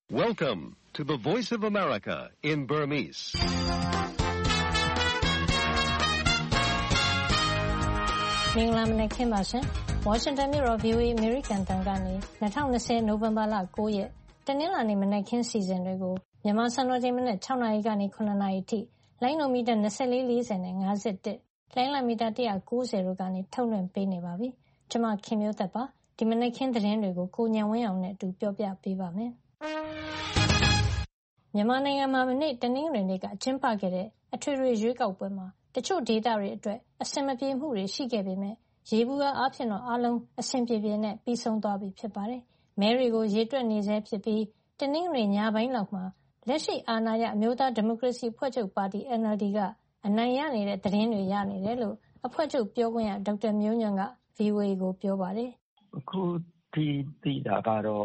Welcome to the Voice of America in Burmese. ။မင်္ဂလာမနက်ခင်းပါရှင်။ Washington မြို့တော် VOA American တန်ကနေ2020 နိုဝင်ဘာလ9ရက်တနင်္လာနေ့မနက်ခင်းစီစဉ်တွေကိုမြန်မာစံတော်ချိန်မနက်6နာရီကနေ9နာရီထိလိုင်းနိုမီတာ2440နဲ့51လိုင်းလမီတာ190တို့ကနေထုတ်လွှင့်ပေးနေပါပြီ။ကျွန်မခင်မျိုးသက်ပါဒီမနက်ခင်းသတင်းတွေကိုကိုညံဝင်းအောင်နဲ့အတူပြောပြပေးပါမယ်။မြန်မာနိုင်ငံမှာမနေ့တနင်္ဂနွေနေ့ကကျင်းပခဲ့တဲ့အထွေထွေရွေးကောက်ပွဲမှာတချို့ဒေသတွေအတွက်အဆင်မပြေမှုတွေရှိခဲ့ပေမဲ့ရေဘူးအားဖြင့်တော့အားလုံးအဆင်ပြေပြေနဲ့ပြီးဆုံးသွားပြီဖြစ်ပါတယ်။မဲတွေကိုရေတွက်နေဆဲဖြစ်ပြီးတနင်္ဂနွေညပိုင်းလောက်မှာလက်ရှိအာဏာရအမျိုးသားဒီမိုကရေစီအဖွဲ့ချုပ်ပါတီ NLD ကအနိုင်ရနေတဲ့သတင်းတွေရနေတယ်လို့အဖွဲ့ချုပ်ပြောခွင့်ရဒေါက်တာမျိုးညွန့်က VOA ကိုပြောပါတယ်။အခုဒီတာကတော့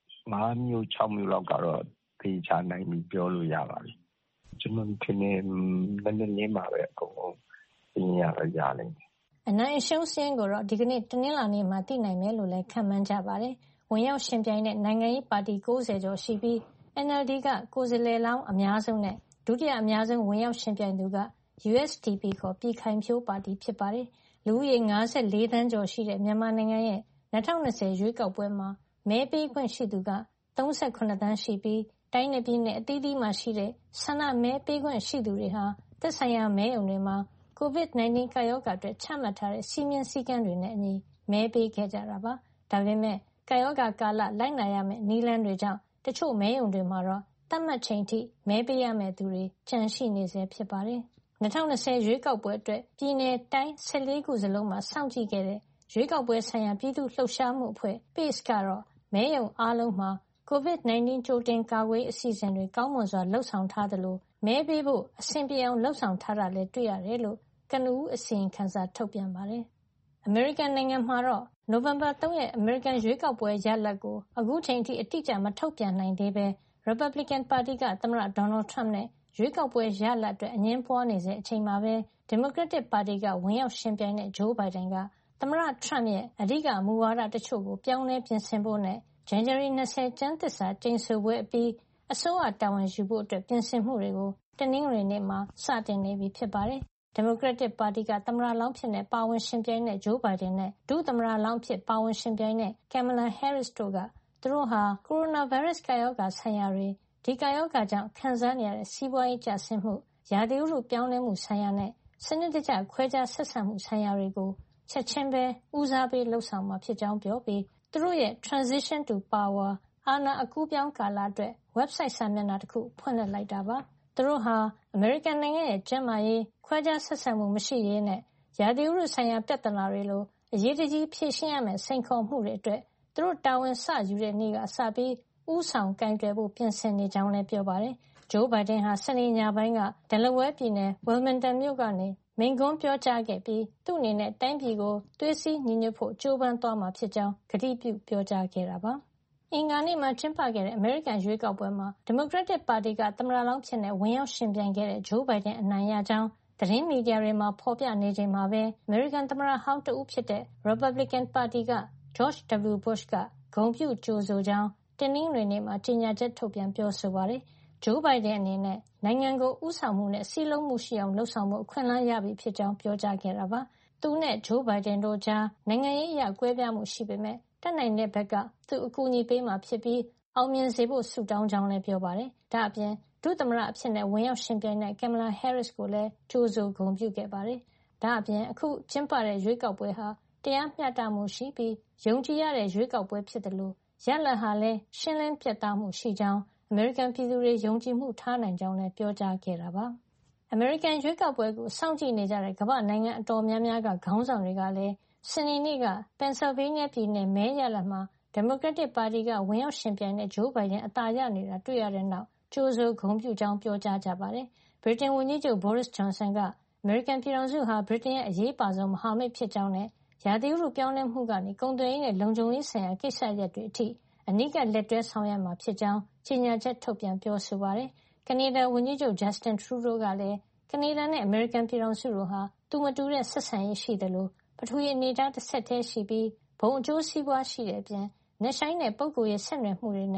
5မျိုး6မျိုးလောက်ကတော့သိချနိုင်ပြီးပြောလို့ရပါပြီ။ကျွန်တော်ထင်တယ်နည်းနည်းမှာပဲအကုန်လုံးသိရပါရလိမ့်မယ်။အနိုင်အရှုံးစင်းကိုတော့ဒီကနေ့တနင်္လာနေ့မှာသိနိုင်မယ်လို့လည်းခန့်မှန်းကြပါတယ်။ဝင်ရောက်ရှင်ပြိုင်တဲ့နိုင်ငံရေးပါတီ90ကျော်ရှိပြီး NLD ကကိုယ်စားလှယ်လောင်းအများဆုံးနဲ့ဒုတိယအများဆုံးဝင်ရောက်ရှင်ပြိုင်သူက USDP ခေါ်ပြည်ခိုင်ဖြိုးပါတီဖြစ်ပါတယ်။လူဦးရေ54သန်းကျော်ရှိတဲ့မြန်မာနိုင်ငံရဲ့2020ရွေးကောက်ပွဲမှာမဲပေးခွင့်ရှိသူက38သန်းရှိပြီးတိုင်းနယ်ပြည်နယ်အသီးသီးမှာရှိတဲ့ဆန္ဒမဲပေးခွင့်ရှိသူတွေဟာသက်ဆိုင်ရာမဲရုံတွေမှာ COVID-19 ကပ်ရောဂါအတွက်ချမှတ်ထားတဲ့စည်းမျဉ်းစည်းကမ်းတွေနဲ့အညီမဲပေးခဲ့ကြတာပါ။ဒါပေမဲ့ကပ်ရောဂါကာလလိုက်နာရမယ့်နည်းလမ်းတွေကြောင့်တချို့မဲရုံတွေမှာတော့သတ်မှတ်ချိန်ထိမဲပေးရမယ့်သူတွေကျန်ရှိနေဆဲဖြစ်ပါတယ်။2020ရွေးကောက်ပွဲအတွက်ပြည်내တိုင်း14ခုစလုံးမှာစောင့်ကြည့်ခဲ့တဲ့ရွေးကောက်ပွဲဆိုင်ရာပြည်သူ့လှုပ်ရှားမှုအဖွဲ့ PACE ကတော့မဲရုံအားလုံးမှာCOVID-19 ကြိုတင်ကာကွယ်အစီအစဉ်တွေကောင်းမွန်စွာလှုပ်ဆောင်ထားသလိုမဲပေးဖို့အဆင်ပြေအောင်လှုပ်ဆောင်ထားတာလည်းတွေ့ရတယ်လို့ကနဦးအစီရင်ခံစာထုတ်ပြန်ပါတယ်။အမေရိကန်နိုင်ငံမှာတော့နိုဝင်ဘာ3ရက်အမေရိကန်ရွေးကောက်ပွဲရလဒ်ကိုအခုချိန်ထိအတိအကျမထုတ်ပြန်နိုင်သေးဘဲ Republican ပါတီကသမ္မတ Donald Trump နဲ့ရွေးကောက်ပွဲရလဒ်အတွက်အငြင်းပွားနေတဲ့အချိန်မှာပဲ Democratic ပါတီကဝင်ရောက်ရှင်ပြိုင်တဲ့ Joe Biden ကသမ္မတ Trump ရဲ့အဓိကမူဝါဒတချို့ကိုပြောင်းလဲပြင်ဆင်ဖို့နဲ့ဇန်နဝါရီ20ကျမ်းသစ္စာကျိန်ဆိုပွဲအပြီးအစိုးရတာဝန်ယူဖို့အတွက်ပြင်ဆင်မှုတွေကိုတနင်္ဂနွေနေ့မှာစတင်နေပြီဖြစ်ပါတယ်။ Democratic ပါတီကသမ္မတလောင်းဖြစ်တဲ့ပါဝင်ရှင်ပြိုင်တဲ့ Joe Biden နဲ့ဒုသမ္မတလောင်းဖြစ်ပါဝင်ရှင်ပြိုင်တဲ့ Kamala Harris တို့ကသူတို့ဟာကိုရိုနာဗိုင်းရပ်စ်ကပ်ရောဂါဆိုင်ရာတွေဒီကပ်ရောဂါကြောင့်ခံစားနေရတဲ့စီးပွားရေးကျဆင်းမှုရာသီဥတုပြောင်းလဲမှုဆိုင်ရာနဲ့စနစ်တကျခွဲခြားဆက်ဆံမှုဆိုင်ရာတွေကိုချက်ချင်းပဲဦးစားပေးလှုပ်ဆောင်မှာဖြစ်ကြောင်းပြောပြီးသူတို့ရဲ့ Transition to Power အာဏာအကူးပြောင်းကာလအတွက် website စာမျက်နှာတစ်ခုဖွင့်လှစ်လိုက်တာပါ။သူတို့ဟာအမေရိကန်နိုင်ငံရဲ့ကျန်းမာရေးခွဲခြားဆက်ဆံမှုမရှိရေးနဲ့ရာသီဥတုဆိုင်ရာပြဿနာတွေလိုအရေးတကြီးဖြေရှင်းရမယ့်စိန်ခေါ်မှုတွေအတွက်သူတို့တာဝန်စယူတဲ့နေ့ကစပြီးဦးဆောင်ကင်တွယ်ဖို့ပြင်ဆင်နေကြောင်းလည်းပြောပါတယ်။ Joe Biden ဟာစနေညပိုင်းက Delaware ပြည်နယ် Wilmington မြို့ကနေမိန့်ခွန်းပြောကြားခဲ့ပြီးသူ့အနေနဲ့တိုင်းပြည်ကိုသွေးစည်းညီညွတ်ဖို့ကြိုးပမ်းသွားမှာဖြစ်ကြောင်းကတိပြုပြောကြားခဲ့တာပါ။အင်္ဂါနေ့မှာကျင်းပခဲ့တဲ့အမေရိကန်ရွေးကောက်ပွဲမှာ Democratic ပါတီကသမ္မတလောင်းဖြစ်ဝင်ရောက်ရှင်ပြိုင်ခဲ့တဲ့ Joe Biden အနိုင်ရကြောင်းသတင်းမီဒီယာတွေမှာဖော်ပြနေချိန်မှာပဲအမေရိကန်သမ္မတဟောင်းတဦးဖြစ်တဲ့ Republican ပါတီက George W. Bush ကဂုဏ်ပြုကြိုဆိုကြောင်းတနင်္ဂနွေနေ့မှာကြေညာချက်ထုတ်ပြန်ပြောဆိုပါတယ်။ Joe Biden အနေနဲ့နိုင်ငံကိုဦးဆောင်မှုနဲ့စည်းလုံးမှုရှိအောင်လှုပ်ဆောင်ဖို့အခွင့်အလမ်းရပြီဖြစ်ကြောင်းပြောကြားခဲ့တာပါ။သူနဲ့ Joe Biden တို့ကြားနိုင်ငံရေးအရကွဲပြားမှုရှိပေမဲ့တတ်နိုင်တဲ့ဘက်ကသူအကူအညီပေးမှာဖြစ်ပြီးအောင်မြင်စေဖို့ဆုတောင်းကြောင်းလည်းပြောပါတယ်။ဒါ့အပြင်ဒုသမ္မတအဖြစ်ဝင်ရောက်ရှင်ပြိုင်တဲ့ Kamala Harris ကိုလည်းကြိုဆိုဂုဏ်ပြုခဲ့ပါတယ်။ဒါ့အပြင်အခုကျင်းပတဲ့ရွေးကောက်ပွဲဟာတရားမျှတမှုရှိပြီးယုံကြည်ရတဲ့ရွေးကောက်ပွဲဖြစ်တယ်လို့ရလဒ်ဟာလည်းရှင်းလင်းပြတ်သားမှုရှိကြောင်းအမေရိကန်ပြည်သူတွေယုံကြည်မှုထားနိုင်ကြောင်းလည်းပြောကြားခဲ့တာပါ။အမေရိကန်ရွေးကောက်ပွဲကိုစောင့်ကြည့်နေကြတဲ့ကမ္ဘာ့နိုင်ငံအတော်များများကခေါင်းဆောင်တွေကလည်းစနေနေ့က Pennsylvania ပြည်နယ်မဲရလဒ်မှာ Democratic ပါတီကဝင်ရောက်ရှင်ပြိုင်တဲ့ Joe Biden အသာရနေတာတွေ့ရတဲ့နောက်ကြိုဆိုဂုဏ်ပြုကြောင်းပြောကြားကြပါတယ်။ ဗြိတိန်ဝန်ကြီးချုပ် Boris Johnson ကအမေရိကန်ပြည်ထောင်စုဟာဗြိတိန်ရဲ့အရေးပါဆုံးမဟာမိတ်ဖြစ်ကြောင်းနဲ့ရာသီဥတုပြောင်းလဲမှုကနေကုန်သွယ်ရေးနဲ့လုံခြုံရေးဆိုင်ရာကိစ္စရပ်တွေအထိအနီးကပ်လက်တွဲဆောင်ရွက်မှာဖြစ်ကြောင်းကြေညာချက်ထုတ်ပြန်ပြောဆိုပါတယ်။ကနေဒါဝန်ကြီးချုပ် Justin Trudeau ကလည်းကနေဒါနဲ့အမေရိကန်ပြည်ထောင်စုတို့ဟာသူမတူတဲ့ဆက်ဆံရေးရှိသလိုပထဝီအနေအထားတစ်ဆက်တည်းရှိပြီးဘုံအကျိုးစီးပွားရှိတဲ့အပြင်နက်ရှိုင်းတဲ့ပုဂ္ဂိုလ်ရေးဆက်နွယ်မှုတွေနဲ့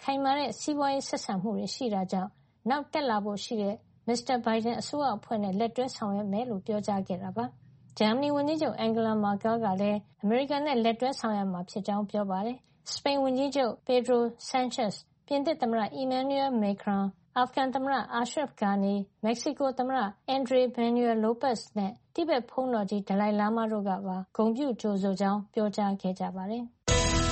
ခိုင်မာတဲ့စီးပွားရေးဆက်ဆံမှုတွေရှိတာကြောင့်နောက်တက်လာဖို့ရှိတဲ့မစ္စတာဘိုင်ဒန်အစိုးရအဖွဲ့နဲ့လက်တွဲဆောင်ရွက်မယ်လို့ပြောကြားခဲ့တာပါ။ဂျာမနီဝန်ကြီးချုပ်အန်ဂလာမာကယ်ကလည်းအမေရိကန်နဲ့လက်တွဲဆောင်ရွက်မှာဖြစ်ကြောင်းပြောပါတယ်။စပိန်ဝန်ကြီးချုပ်ပီဒရိုဆန်ချက်စ်၊ပြင်သစ်သမ္မတအီမန်နျူရယ်မက်ခရွန်၊အာဖဂန်သမ္မတအာရှရဖ်ဂါနီ၊မက္ကဆီကိုသမ္မတအန်ဒရေဘန်နီယယ်လိုပက်စ်နဲ့တိဘက်ဘုန်းတော်ကြီးဒလိုင်လာမာတို့ကပါဂုဏ်ပြုကြိုဆိုကြောင်းပြောကြားခဲ့ကြပါတယ်။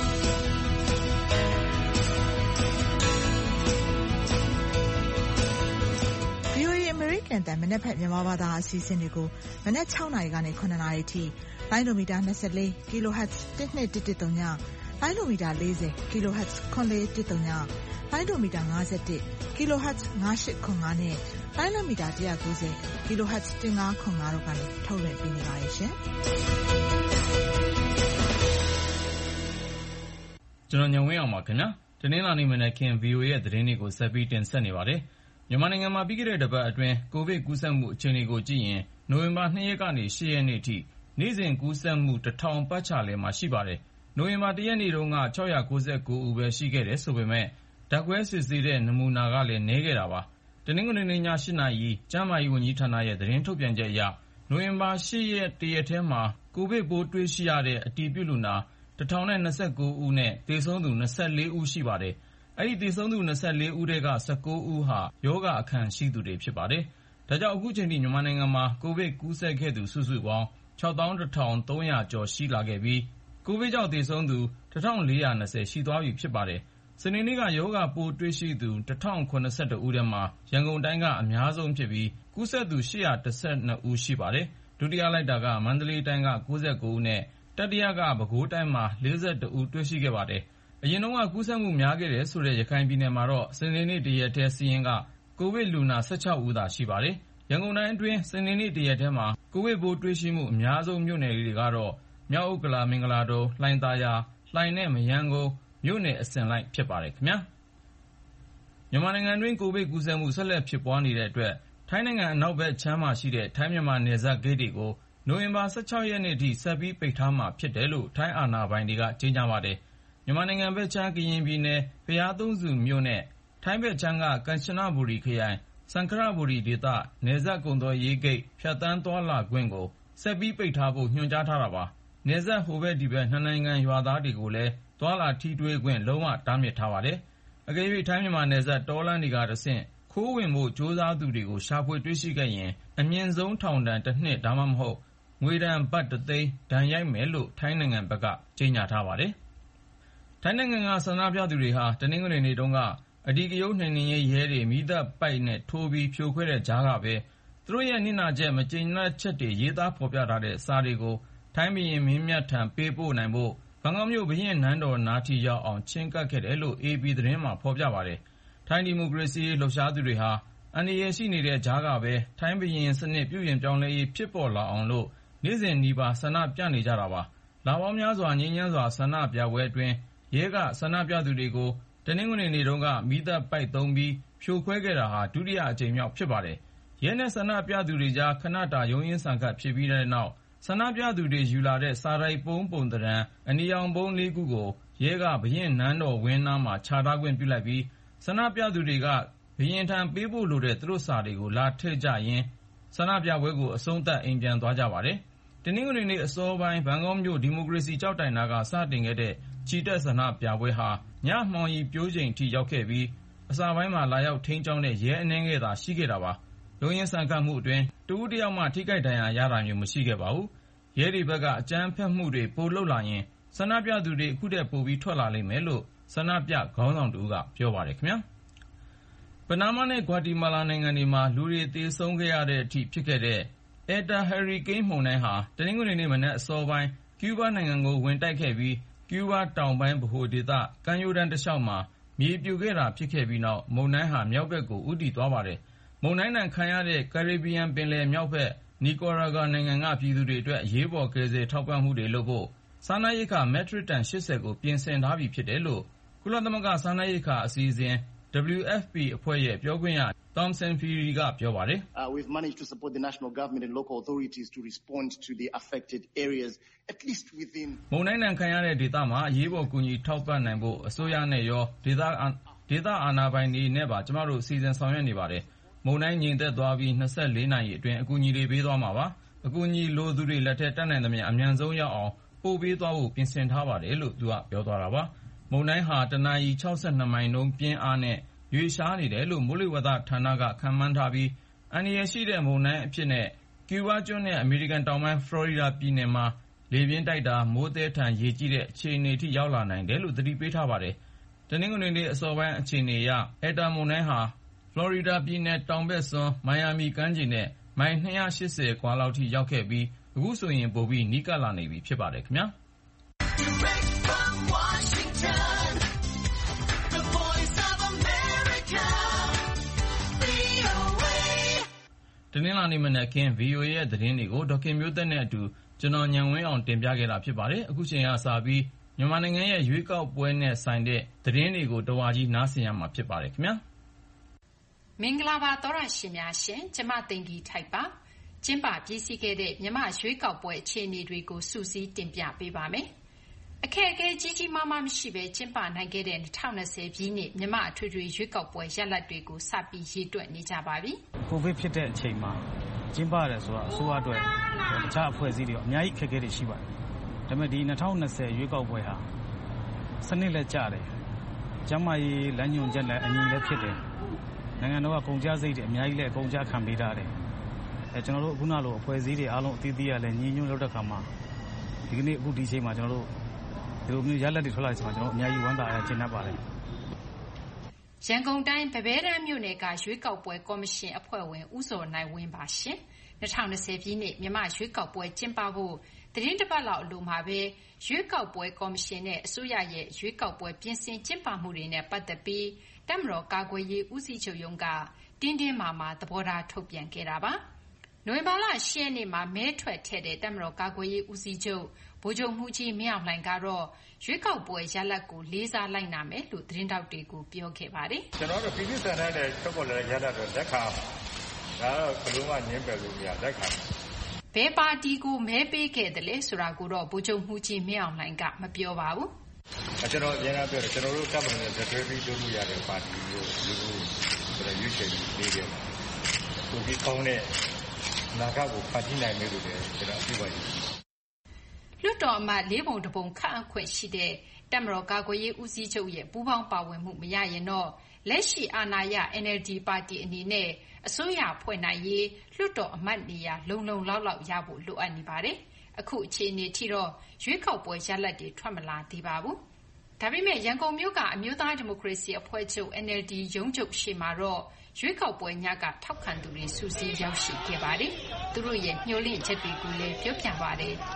VOA အမေရိကန်အသံမနက်ဖြန်မြန်မာဘာသာအစီအစဉ်တွေကိုမနက်6နာရီကနေ9နာရီထိလိုင်းဒိုမီတာ24 kHz 12113ညလိုင်းဒိုမီတာ40 kHz 9113ညလိုင်းဒိုမီတာ51 kHz 9805နဲ့လိုင်းဒိုမီတာ190 kHz 1505တို့ကနေထုတ်လွှင့်ပေးနေပါတယ်ရှင်ကျွန်တော်ညဝင်းအောင်ပါခင်ဗျာတနင်္လာနေ့မနက်ခင်း VOA ရဲ့သတင်းတွေကိုဆက်ပြီးတင်ဆက်နေပါတယ်မြန်မာနိုင်ငံမှာပြီးခဲ့တဲ့တစ်ပတ်အတွင်းကိုဗစ်ကူးစက်မှုအခြေအနေကိုကြည့်ရင်နိုဝင်ဘာ2ရက်ကနေ8ရက်နေ့ထိနေ့စဉ်ကူးစက်မှု1000ပတ်ချာလည်မှာရှိပါတယ်။နိုဝင်ဘာ1ရက်နေ့တုန်းက699ဦးပဲရှိခဲ့တယ်ဆိုပေမဲ့ဓာတ်ခွဲစစ်ဆေးတဲ့နမူနာကလည်းနည်းခဲ့တာပါ။တနင်္ဂနွေနေ့ည8နာရီကျန်းမာရေးဝန်ကြီးဌာနရဲ့သတင်းထုတ်ပြန်ချက်အရနိုဝင်ဘာ8ရက်တရက်ထဲမှာကိုဗစ်ပိုးတွေ့ရှိရတဲ့အတည်ပြုလူနာ1029ဦးနဲ့သေဆုံးသူ24ဦးရှိပါတယ်။အဲဒီသေဆုံးသူ24ဦးထဲက19ဦးဟာရောဂါအခံရှိသူတွေဖြစ်ပါတယ်။ဒါကြောင့်အခုချိန်ထိမြန်မာနိုင်ငံမှာကိုဗစ်ကူးစက်ခဲ့သူစုစုပေါင်း61300ကျော်ရှိလာခဲ့ပြီးကိုဗစ်ကြောင့်သေဆုံးသူ1420ရှိသွားပြီဖြစ်ပါတယ်။စနေနေ့ကရောဂါပိုးတွေ့ရှိသူ1082ဦးထဲမှာရန်ကုန်တိုင်းကအများဆုံးဖြစ်ပြီးကူးစက်သူ812ဦးရှိပါတယ်။ဒုတိယလိုက်တာကမန္တလေးတိုင်းက69ဦးနဲ့တတိယကပဲခူးတိုင်းမှာ42ဦးတွေ့ရှိခဲ့ပါတယ်။အရင်တုန်းကကူးစက်မှုများခဲ့တယ်ဆိုတဲ့ရခိုင်ပြည်နယ်မှာတော့စနေနေ့တရက်ထဲစီးရင်ကကိုဗစ်လူနာ16ဦးသာရှိပါတယ်။ရန်ကုန်တိုင်းအတွင်းစနေနေ့တရက်ထဲမှာကိုဗစ်ပိုးတွေ့ရှိမှုအများဆုံးမြို့နယ်တွေကတော့မြောက်ဥက္ကလာမင်္ဂလာဒုံလှိုင်သာယာလှိုင်နဲ့မရမ်းကုန်းမြို့နယ်အစဉ်လိုက်ဖြစ်ပါတယ်ခင်ဗျာ။မြန်မာနိုင်ငံတွင်းကိုဗစ်ကူးစက်မှုဆက်လက်ဖြစ်ပွားနေတဲ့အတွက်ထိုင်းနိုင်ငံအနောက်ဘက်ခြမ်းမှာရှိတဲ့ထိုင်းမြန်မာနယ်စပ်ဂိတ်တွေကိုနိုဝင်ဘာ16ရက်နေ့ထိဆက်ပြီးပိတ်ထားမှာဖြစ်တယ်လို့ထိုင်းအာဏာပိုင်တွေကကြေညာပါတယ်။မြန်မာနိုင်ငံဘက်ခြမ်းကရင်ပြည်နယ်ဘုရားသုံးဆူမြို့နဲ့ထိုင်းဘက်ခြမ်းကကမ်ချနဘူရီခရိုင်စံခရဘူရီဒေသနယ်စပ်ကုန်သွယ်ရေးဂိတ်ဖြတ်သန်းသွားလာခွင့်ကိုဆက်ပြီးပိတ်ထားဖို့ညွှန်ကြားထားတာပါ။နယ်စပ်ဟိုဘက်ဒီဘက်နှစ်နိုင်ငံရွာသားတွေကိုလည်းသွားလာထိတွေ့ခွင့်လုံးဝတားမြစ်ထားပါတယ်။အကယ်၍ထိုင်းမြန်မာနယ်စပ်တောလမ်းတွေကတဆင့်ခိုးဝင်ဖို့ကြိုးစားသူတွေကိုရှာဖွေတွေ့ရှိခဲ့ရင်အမြင့်ဆုံးထောင်ဒဏ်1နှစ်ဒါမှမဟုတ်ငွေဒဏ်ဘတ်1သိန်းဒဏ်ရိုက်မယ်လို့ထိုင်းနိုင်ငံဘက်ကကြေညာထားပါတယ်။ထိုင်းနိုင်ငံကဆန္ဒပြသူတွေဟာတနင်္ဂနွေနေ့တုန်းကအဓိကရုဏ်းနှိမ်နင်းရေးရဲတွေမီးသတ်ပိုက်နဲ့ထိုးပြီးဖြိုခွဲတဲ့ကြားကပဲသူတို့ရဲ့နစ်နာချက်မကျေနပ်ချက်တွေရေးသားဖော်ပြထားတဲ့စာတွေကိုထိုင်းဘုရင်မင်းမြတ်ထံပေးပို့နိုင်ဖို့ဘန်ကောက်မြို့ဘုရင်နန်းတော်နားထိရောက်အောင်ချဉ်းကပ်ခဲ့တယ်လို့ AP သတင်းမှာဖော်ပြပါတယ်။ထိုင်းဒီမိုကရေစီလှုပ်ရှားသူတွေဟာအန္တရာယ်ရှိနေတဲ့ကြားကပဲထိုင်းဘုရင်စနစ်ပြုပြင်ပြောင်းလဲရေးဖြစ်ပေါ်လာအောင်လို့နေ့စဉ်နီးပါးဆန္ဒပြနေကြတာပါ။လပေါင်းများစွာငြိမ်းချမ်းစွာဆန္ဒပြပွဲအတွင်းရဲကဆန္ဒပြသူတွေကိုတနင်္ဂနွေနေ့တုန်းကမီးသတ်ပိုက်သုံးပြီးဖြိုခွဲခဲ့တာဟာဒုတိယအကြိမ်မြောက်ဖြစ်ပါတယ်။ရဲနဲ့ဆန္ဒပြသူတွေကြားခဏတာရုန်းရင်းဆန်ခတ်ဖြစ်ပြီးတဲ့နောက်ဆန္ဒပြသူတွေယူလာတဲ့စာတိုက်ပုံးပုံသဏ္ဍာန်အနီရောင်ပုံး၄ခုကိုရဲကဘုရင်နန်းတော်ဝင်းနားမှာချထားခွင့်ပြုလိုက်ပြီးဆန္ဒပြသူတွေကဘုရင်ထံပေးဖို့လိုတဲ့သူတို့စာတွေကိုလာထည့်ကြရင်းဆန္ဒပြပွဲကိုအဆုံးသတ်အိမ်ပြန်သွားကြပါတယ်။တနင်္ဂနွေနေ့အစောပိုင်းဘန်ကောက်မြို့ဒီမိုကရေစီကျောက်တိုင်နာကစတင်ခဲ့တဲ့ချီတက်ဆန္ဒပြပွဲဟာညမှောင်ရီပြိုးချိန်ထိရောက်ခဲ့ပြီးအစပိုင်းမှာလာရောက်ထိန်းကျောင်းတဲ့ရဲအနှဲငယ်သာရှိခဲ့တာပါ။ရုန်းရင်းဆန်ခတ်မှုအတွင်းတဦးတယောက်မှထိခိုက်ဒဏ်ရာရတာမျိုးမရှိခဲ့ပါဘူး။ရဲတွေဘက်ကအကြမ်းဖက်မှုတွေပိုလုပ်လာရင်ဆန္ဒပြသူတွေအခုထက်ပိုပြီးထွက်လာလိမ့်မယ်လို့ဆန္ဒပြခေါင်းဆောင်တဦးကပြောပါတယ်ခင်ဗျာ။ပနားမားနဲ့ဂွါတီမာလာနိုင်ငံတွေမှာလူတွေသေဆုံးခဲ့ရတဲ့အထိဖြစ်ခဲ့တဲ့ETA ဟာရီကိန်းမုန်တိုင်းဟာတနင်္ဂနွေနေ့မနက်အစောပိုင်းကျူးဘားနိုင်ငံကိုဝင်တိုက်ခဲ့ပြီးကျူးဘားတောင်ပိုင်းဗဟိုဒေသကမ်းရိုးတန်းတစ်လျှောက်မှာမြေပြိုခဲ့တာဖြစ်ခဲ့ပြီးနောက်မုန်တိုင်းဟာမြောက်ဘက်ကိုဦးတည်သွားပါတယ်။မုန်တိုင်းဒဏ်ခံရတဲ့ကာရစ်ဘီယံပင်လယ်မြောက်ဘက်နီကာရာဂွာနိုင်ငံကပြည်သူတွေအတွက်အရေးပေါ်ကယ်ဆယ်ထောက်ပံ့မှုတွေလုပ်ဖို့စားနပ်ရိက္ခာမက်ထရစ်တန်80ကိုပြင်ဆင်ထားပြီဖြစ်တယ်လို့ကုလသမဂ္ဂစားနပ်ရိက္ခာအစီအစဉ် WFP အဖွဲ့ရဲ့ပြောခွင့်ရThomson Phiri ကပြောပါတယ်။ We've managed to support the national government and local authorities to respond to the affected areas at least within မုန်တိုင်းဒဏ်ခံရတဲ့ဒေသမှာအရေးပေါ်ကူညီထောက်ပံ့နိုင်ဖို့အစိုးရနဲ့ရောဒေဒေသအာဏာပိုင်တွေနဲ့ပါကျမတို့စီစဉ်ဆောင်ရွက်နေပါတယ်။မုန်တိုင်းငြိမ်သက်သွားပြီး24နာရီအတွင်းအကူအညီတွေပေးသွားမှာပါ။အကူအညီလိုသူတွေလက်ထက်တတ်နိုင်သမျှအမြန်ဆုံးရောက်အောင်ပို့ပေးသွားဖို့ပြင်ဆင်ထားပါတယ်လို့သူကပြောသွားတာပါ။မုန်တိုင်းဟာတနာရီ62မိုင်နှုန်းပြင်းအားနဲ့ရွေ့ရှားနေတယ်လို့မိုးလေဝသဌာနကခန့်မှန်းထားပြီးအန္တရာယ်ရှိတဲ့မုန်တိုင်းအဖြစ်နဲ့ကျူးဘားကျွန်းနဲ့အမေရိကန်တောင်ပိုင်းဖလော်ရီဒါပြည်နယ်မှာလေပြင်းတိုက်တာမိုးသည်းထန်ရေကြီးတဲ့အခြေအနေထိရောက်လာနိုင်တယ်လို့သတိပေးထားပါတယ်။တနင်္ဂနွေနေ့အစောပိုင်းအခြေအနေအရETAမုန်တိုင်းဟာဖလော်ရီဒါပြည်နယ်တောင်ဘက်စွန်းမိုင်ယာမီကမ်းခြေနဲ့မိုင်280ကွာလောက်ထိရောက်ခဲ့ပြီးအခုဆိုရင်ပိုပြီးနီးကပ်လာနေပြီဖြစ်ပါတယ်ခင်ဗျာ။တနင်္လာနေ့မနက်ခင်း VOA ရဲ့သတင်းတွေကိုဒေါက်ခင်မျိုးသက်နဲ့အတူကျွန်တော်ဉာဏ်ဝင်းအောင်တင်ပြခဲ့တာဖြစ်ပါတယ်။အခုချိန်ကစပြီးမြန်မာနိုင်ငံရဲ့ရွေးကောက်ပွဲနဲ့ဆိုင်တဲ့သတင်းတွေကိုတဝါကြီးနားဆင်ရမှာဖြစ်ပါတယ်ခင်ဗျာမင်္ဂလာပါသောရရှင်များရှင်ကျမသိင်္ဂီထိုက်ပါကျင်းပပြည်စည်းခဲ့တဲ့မြန်မာရွေးကောက်ပွဲအခြေအနေတွေကိုစူးစီးတင်ပြပေးပါမယ်အခက်အခဲကြီးကြီးမားမားမရှိဘဲကျင်းပနိုင်ခဲ့တဲ့2020ပြည့်နှစ်မြန်မာအထွေထွေရွေးကောက်ပွဲရလဒ်တွေကိုစပြီးရေးတွက်နေကြပါပြီကိုဗစ်ဖြစ်တဲ့အချိန်မှာကျင်းပရတယ်ဆိုတော့အစိုးရအတွက်တခြားအဖွဲ့အစည်းတွေအများကြီးအခက်အခဲတွေရှိပါတယ်ဒါပေမဲ့ဒီ2020ရွေးကောက်ပွဲဟာစနစ်လက်ကျတယ်ကျန်းမာရေးလမ်းညွှန်ချက်နဲ့အညီလည်းဖြစ်တယ်နိုင်ငံတော်ကကုန်ကျစရိတ်တွေအများကြီးလည်းကုန်ကျခံပေးထားတယ်ကျွန်တော်တို့အခုနလိုအဖွဲ့အစည်းတွေအားလုံးအသီးသီးရလည်းညီညွတ်လုပ်တဲ့ခါမှာဒီကနေ့အခုဒီချိန်မှာကျွန်တော်တို့ဒီလိုမျိုးရလဒ်တွေထွက်လာချိန်မှာကျွန်တော်အများကြီးဝမ်းသာရကျဉ်းနှံ့ပါတယ်ရန်ကုန်တိုင်းဗဘဲတန်းမြို့နယ်ကရွေးကောက်ပွဲကော်မရှင်အဖွဲ့ဝင်ဦးစောနိုင်ဝင်းပါရှင်2020ပြည့်နှစ်မြန်မာရွေးကောက်ပွဲကျင်းပဖို့သတင်းတစ်ပတ်လောက်အလိုမှာပဲရွေးကောက်ပွဲကော်မရှင်နဲ့အစိုးရရဲ့ရွေးကောက်ပွဲပြင်ဆင်ကျင်းပမှုတွေနဲ့ပတ်သက်ပြီးတပ်မတော်ကာကွယ်ရေးဦးစီးချုပ်ရုံးကတင်းတင်းမာမာသဘောထားထုတ်ပြန်ခဲ့တာပါနိုဝင်ဘာလ10ရက်နေ့မှာမဲထွက်ထည့်တဲ့တပ်မတော်ကာကွယ်ရေးဦးစီးချုပ်ဗိုလ်ချုပ်မှူးကြီးမင်းအောင်လှိုင်ကတော့ရွေးကောက်ပွဲရလဒ်ကိုလေးစားလိုက်နာမယ်လို့သတင်းတောက်တွေကိုပြောခဲ့ပါတယ်ကျွန်တော်တို့ပြည်သူ့ဆန္ဒနဲ့ထုတ်ပေါ်လာတဲ့ရလဒ်တော့လက်ခံဒါတော့ဘယ်လိုမှငြင်းပယ်လို့မရလက်ခံဘယ်ပါတီကိုမဲပေးခဲ့တယ်လဲဆိုတာကိုတော့ဗိုလ်ချုပ်မှူးကြီးမင်းအောင်လှိုင်ကမပြောပါဘူးကျွန်တော်အရင်ကပြောတယ်ကျွန်တော်တို့တပ်မတော်နဲ့တွဲပြီးလုပ်လို့ရတဲ့ပါတီကိုလူကိုကျွန်တော်ရွေးချယ်ပြီးပေးခဲ့တယ်ကိုဒီကောင်းတဲ့နာဂတ်ကိုဖန်တီးနိုင်မယ်လို့လည်းကျွန်တော်အပြည့်အဝယုံကြည်လွှတ်တော်အမတ်၄ပုံတစ်ပုံခန့်အပ်ခွင့်ရှိတဲ့တပ်မတော်ကာကွယ်ရေးဦးစီးချုပ်ရဲ့ပူးပေါင်းပါဝင်မှုမရရင်တော့လက်ရှိအာဏာရ NLD ပါတီအနေနဲ့အစိုးရဖွဲ့နိုင်ရေးလွှတ်တော်အမတ်နေရာလုံလုံလောက်လောက်ရဖို့လိုအပ်နေပါတယ်။အခုအခြေအနေထိတော့ရွေးကောက်ပွဲရလဒ်တွေထွက်မလာသေးပါဘူး။ဒါပေမဲ့ရန်ကုန်မြို့ကအမျိုးသားဒီမိုကရေစီအဖွဲ့ချုပ် NLD ရုံးချုပ်ရှေ့မှာတော့ရွေးကောက်ပွဲညကထောက်ခံသူတွေစုစည်းရောက်ရှိခဲ့ပါတယ်။သူတို့ရဲ့ညှို့လင့်ချက်တွေကိုလည်းပြောပြပါတယ်။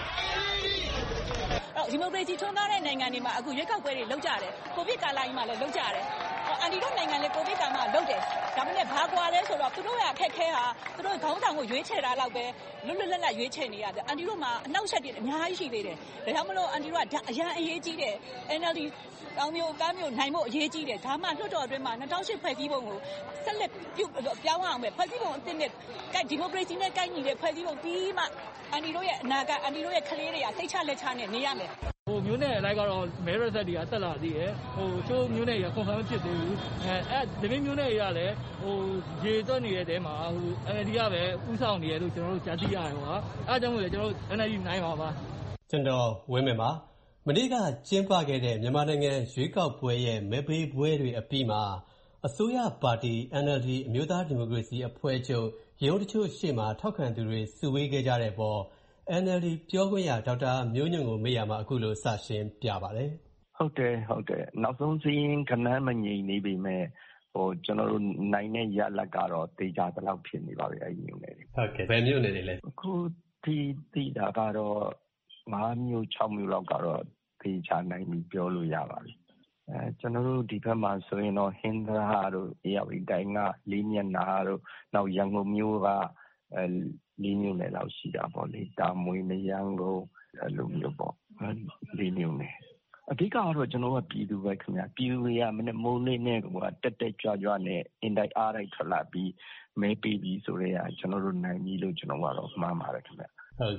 ဒီမိုကရေစီထွန်းကားတဲ့နိုင်ငံတွေမှာအခုရွေးကောက်ပွဲတွေလုပ်ကြတယ်ကိုဗစ်ကာလကြီးမှာလည်းလုပ်ကြတယ်အန်တီတို့နိုင်ငံလည်းကိုဗစ်ကာလမှာလုပ်တယ်ဒါပေမဲ့ဘာကွာလဲဆိုတော့သူတို့ရအခက်ခဲဟာသူတို့ခေါင်းဆောင်ကိုရွေးချယ်တာလောက်ပဲလွတ်လွတ်လပ်လပ်ရွေးချယ်နေရတယ်အန်တီတို့မှာအနှောက်အယှက်တွေအများကြီးရှိသေးတယ်ဒါကြောင့်မလို့အန်တီတို့ကအရန်အရေးကြီးတယ် NLD တောင်မျိုးကားမျိုးနိုင်ဖို့အရေးကြီးတယ်ဒါမှလွှတ်တော်အတွင်းမှာ2008ဖွဲ့စည်းပုံကိုဆက်လက်ပြုပြောင်းအောင်ပဲဖွဲ့စည်းပုံအသစ်နဲ့ဒီမိုကရေစီနဲ့ကိုက်ညီတဲ့ဖွဲ့စည်းပုံပြီးမှအန်တီတို့ရဲ့အနာကအန်တီတို့ရဲ့ကလေးတွေကစိတ်ချလက်ချနဲ့နေရမယ်မျိုးနဲ့အလိုက်ကတော့မဲရဆက်တွေကတက်လာသေးတယ်ချိုးမျိုးနဲ့ရ confirm ဖြစ်သေးဘူးဒီမျိုးနဲ့ရလည်းရေသွက်နေတဲ့တဲမှာNLD ကပဲဥဆောင်နေရလို့ကျွန်တော်တို့ကြားသိရတယ်ကွာအဲကြောင့်မို့လဲကျွန်တော်တို့ NLD နိုင်ပါပါကျွန်တော်ဝင်းမယ်ပါမနေ့ကကျင်းပခဲ့တဲ့မြန်မာနိုင်ငံရွေးကောက်ပွဲရဲ့မဲပေးပွဲတွေအပြီးမှာအစိုးရပါတီ NLD အမျိုးသားဒီမိုကရေစီအဖွဲ့ချုပ်ရုံးတချို့ရှေ့မှာထောက်ခံသူတွေစုဝေးခဲ့ကြတဲ့ပေါ်NLD ပြောခွင့်ရဒေါက်တာမျိုးညွန့်ကိုမေးရမှာအခုလိုစရှင်းပြပါတယ်ဟုတ်တယ်နောက်ဆုံးစီးရင်ခဏမငြိမ်နေပြီမဲ့ကျွန်တော်တို့နိုင်တဲ့ရလဒ်ကတော့တေချာတလောက်ဖြစ်နေပါပြီအဲ့ဒီမျိုးတွေဟုတ်ကဲ့ဘယ်မျိုးတွေလဲအခုဒီတိတာကတော့5မျိုး6မျိုးလောက်ကတော့တေချာနိုင်ပြီပြောလို့ရပါပြီကျွန်တော်တို့ဒီဘက်မှာဆိုရင်တော့ဟင်္သာတို့အေရဝတီတိုင်းကလေးမျက်နှာတို့နောက်ရန်ကုန်မြို့ကလေးမျိုးနဲ့လောက်ရှိတာပေါ့လေတာမွေမရန်ကုန်အဲ့လိုမျိုးပေါ့လေးမျိုးနဲ့အဓိကတော့ကျွန်တော်ကပြည်သူပဲခင်ဗျပြည်သူတွေကမနေ့မိုးလေးနဲ့ကတက်ကြွကြွနဲ့အင်တိုက်အားတိုက်ထွက်လာပြီးမဲပေးပြီးဆိုတော့ကျွန်တော်တို့နိုင်ပြီလို့ကျွန်တော်ကတော့မှားပါတယ်ခင်ဗျဟုတ်ကဲ့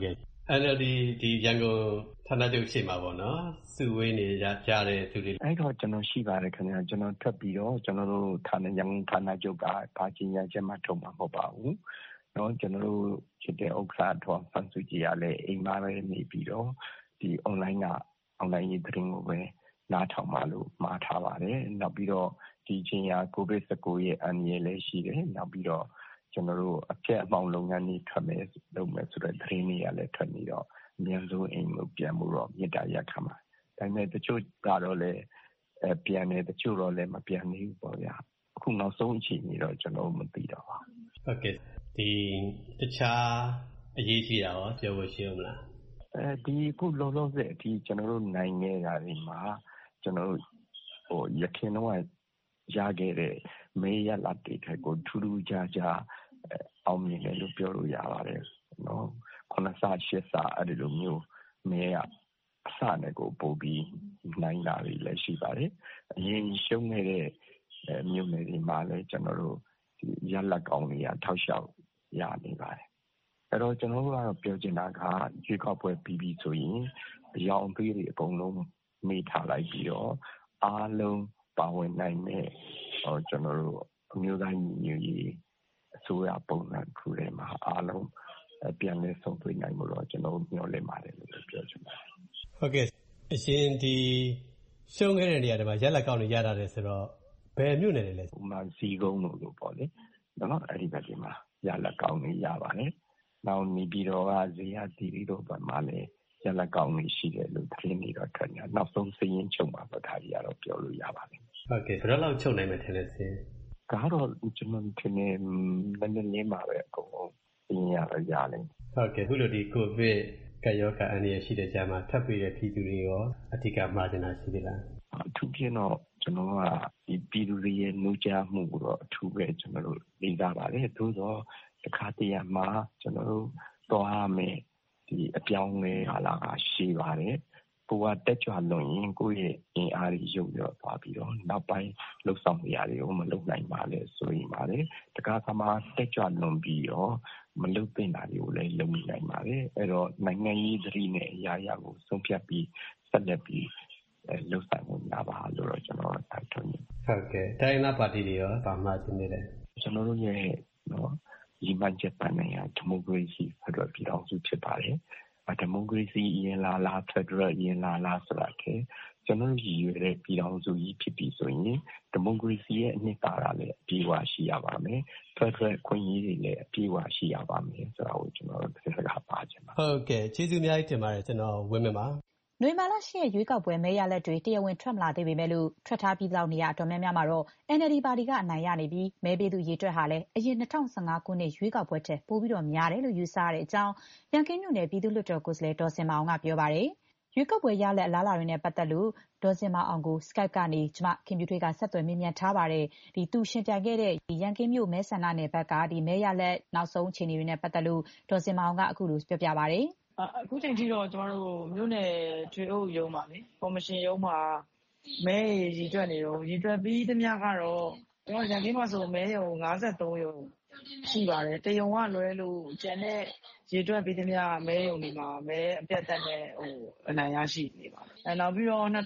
NLD ဒီရန်ကုန်ဌာနချုပ်ရှိမှာပေါ့နော်စုဝေးနေကြတဲ့သူတွေအဲ့တော့ကျွန်တော်ရှိပါတယ်ခင်ဗျာကျွန်တော်ထွက်ပြီးတော့ကျွန်တော်တို့ရန်ကုန်ဌာနချုပ်ကဘာကြီးညာချက်မှထုတ်မှာမဟုတ်ပါဘူးเนาะကျွန်တော်တို့ချစ်တဲ့ဥက္ကဋ္ဌတော်ဖန်စုကြည်ရလဲအိမ်မှာပဲနေပြီးတော့ဒီ online ရေးသတင်းကိုပဲနားထောင်ပါလို့မှားထားပါတယ်နောက်ပြီးတော့ဒီချင်းရာ COVID-19 ရဲ့အန္တရာယ်လည်းရှိတယ်နောက်ပြီးတော့ကျွန်တော်တို့အပြည့်အပေါင်းလုပ်ငန်းတွေထွက်မယ်လုပ်မယ်ဆိုတဲ့သတင်းတွေကလည်းထွက်နေတော့အများဆုံးအိမ်ကိုပြန်မှုတော့မြစ်တာရက်ခံပါဒါပေမဲ့တချို့ကတော့လည်းပြန်တယ်တချို့တော့လည်းမပြန်သေးဘူးပေါ့ဗျာအခုနောက်ဆုံးအခြေအနေတော့ကျွန်တော်မသိတော့ပါဟုတ်ကဲ့ဒီတခြားအရေးကြီးတာရောပြောဖို့ရှိအောင်မလားဒီခုလုံးလုံးစက်ဒီကျွန်တော်တို့နိုင်ငံတွေမှာကျွန်တော်တို့ရခင်တော့ရခဲ့တဲ့မေးရလာတဲ့ခက်ကိုထူးထူးခြားခြားအောင်မြင်တယ်လို့ပြောလို့ရပါတယ်နော်9ဆ10ဆအဲ့ဒီလိုမျိုးမေးရအစနဲ့ကိုပို့ပြီးနိုင်တာတွေလည်းရှိပါတယ်အရင်ရှုံးခဲ့တဲ့မြို့နယ်တွေမှာလည်းကျွန်တော်တို့ဒီရလက်ကောင်းတွေကထောက်လျှောက်ရနေပါတယ်အဲ့တော့ကျွန်တော်တို့ကတော့ပြောချင်တာကရွေးကောက်ပွဲပြီးပြီဆိုရင်အယောင်သေးတွေအကုန်လုံးမေးထားလိုက်ပြီးတော့အားလုံးပါဝင်နိုင်တဲ့ကျွန်တော်တို့အမျိုးသားညီညွတ်ရေးအစိုးရပုံစံခုထဲမှာအားလုံးပြန်လည်ဆုံးဖြတ်နိုင်မှုတော့ကျွန်တော်မျှော်လင့်ပါတယ်လို့ပြောချင်ပါတယ်ဟုတ်ကဲ့အရင်ဒီရှုံးခဲ့တဲ့နေရာတွေမှာရက်လက်ကောင်းတွေရတာတယ်ဆိုတော့ဘယ်မြို့နယ်တွေလဲဥမာစီကုန်းလို့ပေါ့လေနော်အဲ့ဒီဘက်ဒီမှာရက်လက်ကောင်းတွေရပါတယ်နောက်နေပြီးတော့ဇေယျတီရီတို့ဘက်မှာလည်းရက်လက်ကောင်းတွေရှိတယ်လို့သတင်းတွေတော့ထွက်နေတယ်နောက်ဆုံးစည်ရင်းချုပ်မှာပေါ့ဒါကြီးကတော့ပြောလို့ရပါတယ်ဟုတ်ကဲ့ဘယ်တော့ချုပ်နိုင်မယ်ထင်လဲစင်ကတော့ကျွန်တော်ထင်နေနည်းနည်းမှာပဲအကုန်လုံးစည်ရတော့ရလိမ့်ဟုတ်ကဲ့ခုလိုဒီကိုဗစ်ကရောဂါအန္တရာယ်ရှိတဲ့ကြားမှာထပ်ပြီးတဲ့ပြည်သူတွေရောအထူးကမှားကျင်တာရှိသေးလားအထူးဖြင့်တော့ကျွန်တော်ကဒီပြည်သူတွေရဲ့နှိုးကြားမှုကိုတော့အထူးပဲကျွန်တော်တို့လေးစားပါတယ်သို့တော့တစ်ခါတည်းမှာကျွန်တော်တို့သွားရမယ်ဒီအပြောင်းလဲဟာလာကရှိပါတယ်ကိုကတက်ကြွလွန်ရင်ကိုယ့်ရဲ့အင်အားကြီးရုပ်ရောသွားပြီးတော့နောက်ပိုင်းလှုပ်ဆောင်နေရတယ်ကိုမလုပ်နိုင်ပါလေဆိုရင်ပါတယ်တခါကမှတက်ကြွလွန်ပြီးတော့မလုပ်သင့်တာတွေကိုလည်းလုပ်နိုင်ပါတယ်အဲ့တော့နိုင်ငံရေးသတိနဲ့အရာရာကိုဆုံးဖြတ်ပြီးဆက်လက်ပြီးလှုပ်ဆောင်နေပါလို့တော့ကျွန်တော်တိုက်တွန်းနေဟုတ်ကဲ့တိုင်းနာပါတီတွေရောဗမာချင်းနေတယ်ကျွန်တော်တို့ရဲ့နော်ဒီမှန်ချက်ပန်းနိုင်ငံဒီမိုကရေစီဖက်ဒရယ်ပြည်ထောင်စုဖြစ်ပါတယ်ဒီမိုကရေစီရင်လာဖက်ဒရယ်ရင်လာဆိုတာကကျွန်တော်ရည်ရွယ်တဲ့ပြည်ထောင်စုကြီးဖြစ်ပြီးဆိုရင်ဒီမိုကရေစီရဲ့အနှစ်သာရလည်းအပြည့်အဝရှိရပါမယ်ဖက်ဒရယ်ခွင့်ရေးတွေလည်းအပြည့်အဝရှိရပါမယ်ဆိုတာကိုကျွန်တော်တို့သိစကားပါချင်ပါဟုတ်ကဲ့ကျေးဇူးအများကြီးတင်ပါတယ်ကျွန်တော်ဝင်းမပါနိုဝင်ဘာလ 10 ရက်ရွေးကောက်ပွဲမဲရလဒ်တွေတရားဝင်ထွက်မလာသေးပေမဲ့လို့ထွက်ထားပြီးလောက်နေရအတော်များများမှာတော့ NLD ပါတီကအနိုင်ရနေပြီးမဲပေးသူရေတွက်ဟာလည်းအရင်2015ခုနှစ်ရွေးကောက်ပွဲထက်ပိုပြီးတော့များတယ်လို့ယူဆရတဲ့အကြောင်းရန်ကင်းမြို့နယ်ပြည်သူ့လွှတ်တော်ကိုယ်စားလှယ်ဒေါ်စင်မအောင်ကပြောပါတယ်။ရွေးကောက်ပွဲရလဒ်အလားအလာတွေနဲ့ပတ်သက်လို့ဒေါ်စင်မအောင်ကို Skype ကနေကျမခင်ဗျူထွေးကဆက်သွယ်မေးမြန်းထားပါတယ်။သူရှင်ပြိုင်ခဲ့တဲ့ရန်ကင်းမြို့မဲဆန္ဒနယ်ဘက်ကမဲရလဒ်နောက်ဆုံးအခြေအနေတွေနဲ့ပတ်သက်လို့ဒေါ်စင်မအောင်ကအခုလိုပြောပြပါတယ်။အခုချိန်ထိတော့ကျမတို့မြို့နယ်ထွေအုပ်ရုံးပါလေကော်မရှင်ရုံးမှာမဲရည်တွက်နေတော့ရည်တွက်ပြီးသမျှကတော့ကျွန်တော်ရန်ကင်းမှာဆိုမဲရုံ53ရုံရှိပါတယ်တရုံကလွဲလို့ကျန်တဲ့ရည်တွက်ပြီးသမျှမဲရုံတွေမှာမဲအပြတ်တက်နဲ့အနိုင်ရရှိနေပါတယ်နောက်ပြီးတော့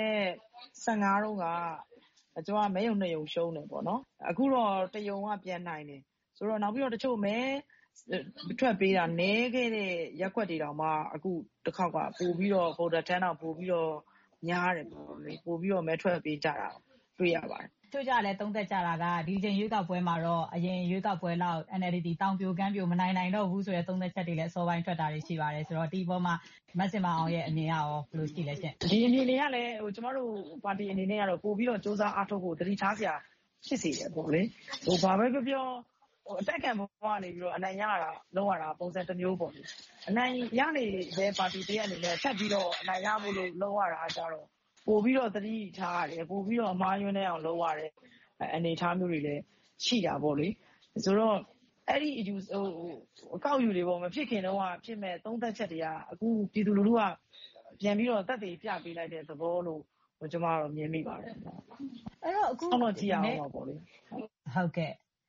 2015တုန်းကကျွန်တော်မဲရုံ2ရုံရှုံးတယ်ပေါ့နော်အခုတော့တရုံကပြန်နိုင်တယ်ဆိုတော့နောက်ပြီးတော့တချို့မဲထွက်ပေးတာနည်းခဲ့တဲ့ရက်ွက်တွေတောင်မှအခုတစ်ခေါက်ကပို့ပြီးတော့ voter turnout ပို့ပြီးတော့များတယ်ပေါ့လေပို့ပြီးတော့မဲထွက်ပေးကြတာတွေ့ရပါတယ်ချို့ကြလည်းသုံးသက်ကြတာကဒီချိန်ရွေးကောက်ပွဲမှာတော့အရင်ရွေးကောက်ပွဲလောက် NLD တောင်ပြိုကမ်းပြိုမနိုင်တော့ဘူးဆိုတဲ့သုံးသက်ချက်တွေလည်းအစောပိုင်းထွက်တာတွေရှိပါတယ်ဆိုတော့ဒီပေါ်မှာမဆင်မအောင်ရဲ့အမြင်ရောဘယ်လိုရှိလဲရှင့်ဒီအမြင်တွေကလည်းကျမတို့ပါတီအနေနဲ့ကတော့ပို့ပြီးတော့စ조사အားထုတ်ဖို့တတိထားစရာဖြစ်စေတယ်ပေါ့လေဘာပဲပြောအတိုက်ကံပေါ်ကနေပြီးတော့အနိုင်ရတာလုံးဝတာပုံစံတစ်မျိုးပေါ့လေအနိုင်ရနေတဲ့ပါတီတည်းအနေနဲ့ဆက်ပြီးတော့အနိုင်ရဖို့လို့လုံးဝတာကြတော့ပို့ပြီးတော့တတိထားရတယ်ပို့ပြီးတော့အမှားယွင်းနေအောင်လုံးဝတဲ့အနေထားမျိုးတွေလည်းရှိတာပေါ့လေဆိုတော့အဲ့ဒီအကောက်ယူတွေပေါ့မဖြစ်ခင်တော့ဖြစ်မဲ့သုံးသက်ချက်တွေကအခုပြည်သူလူထုကပြန်ပြီးတော့တက်တည်ပြပေးလိုက်တဲ့သဘောလို့ကျွန်မတော့မြင်မိပါတယ်အဲ့တော့အခုတော့ကြည့်အောင်ပါပေါ့လေဟုတ်ကဲ့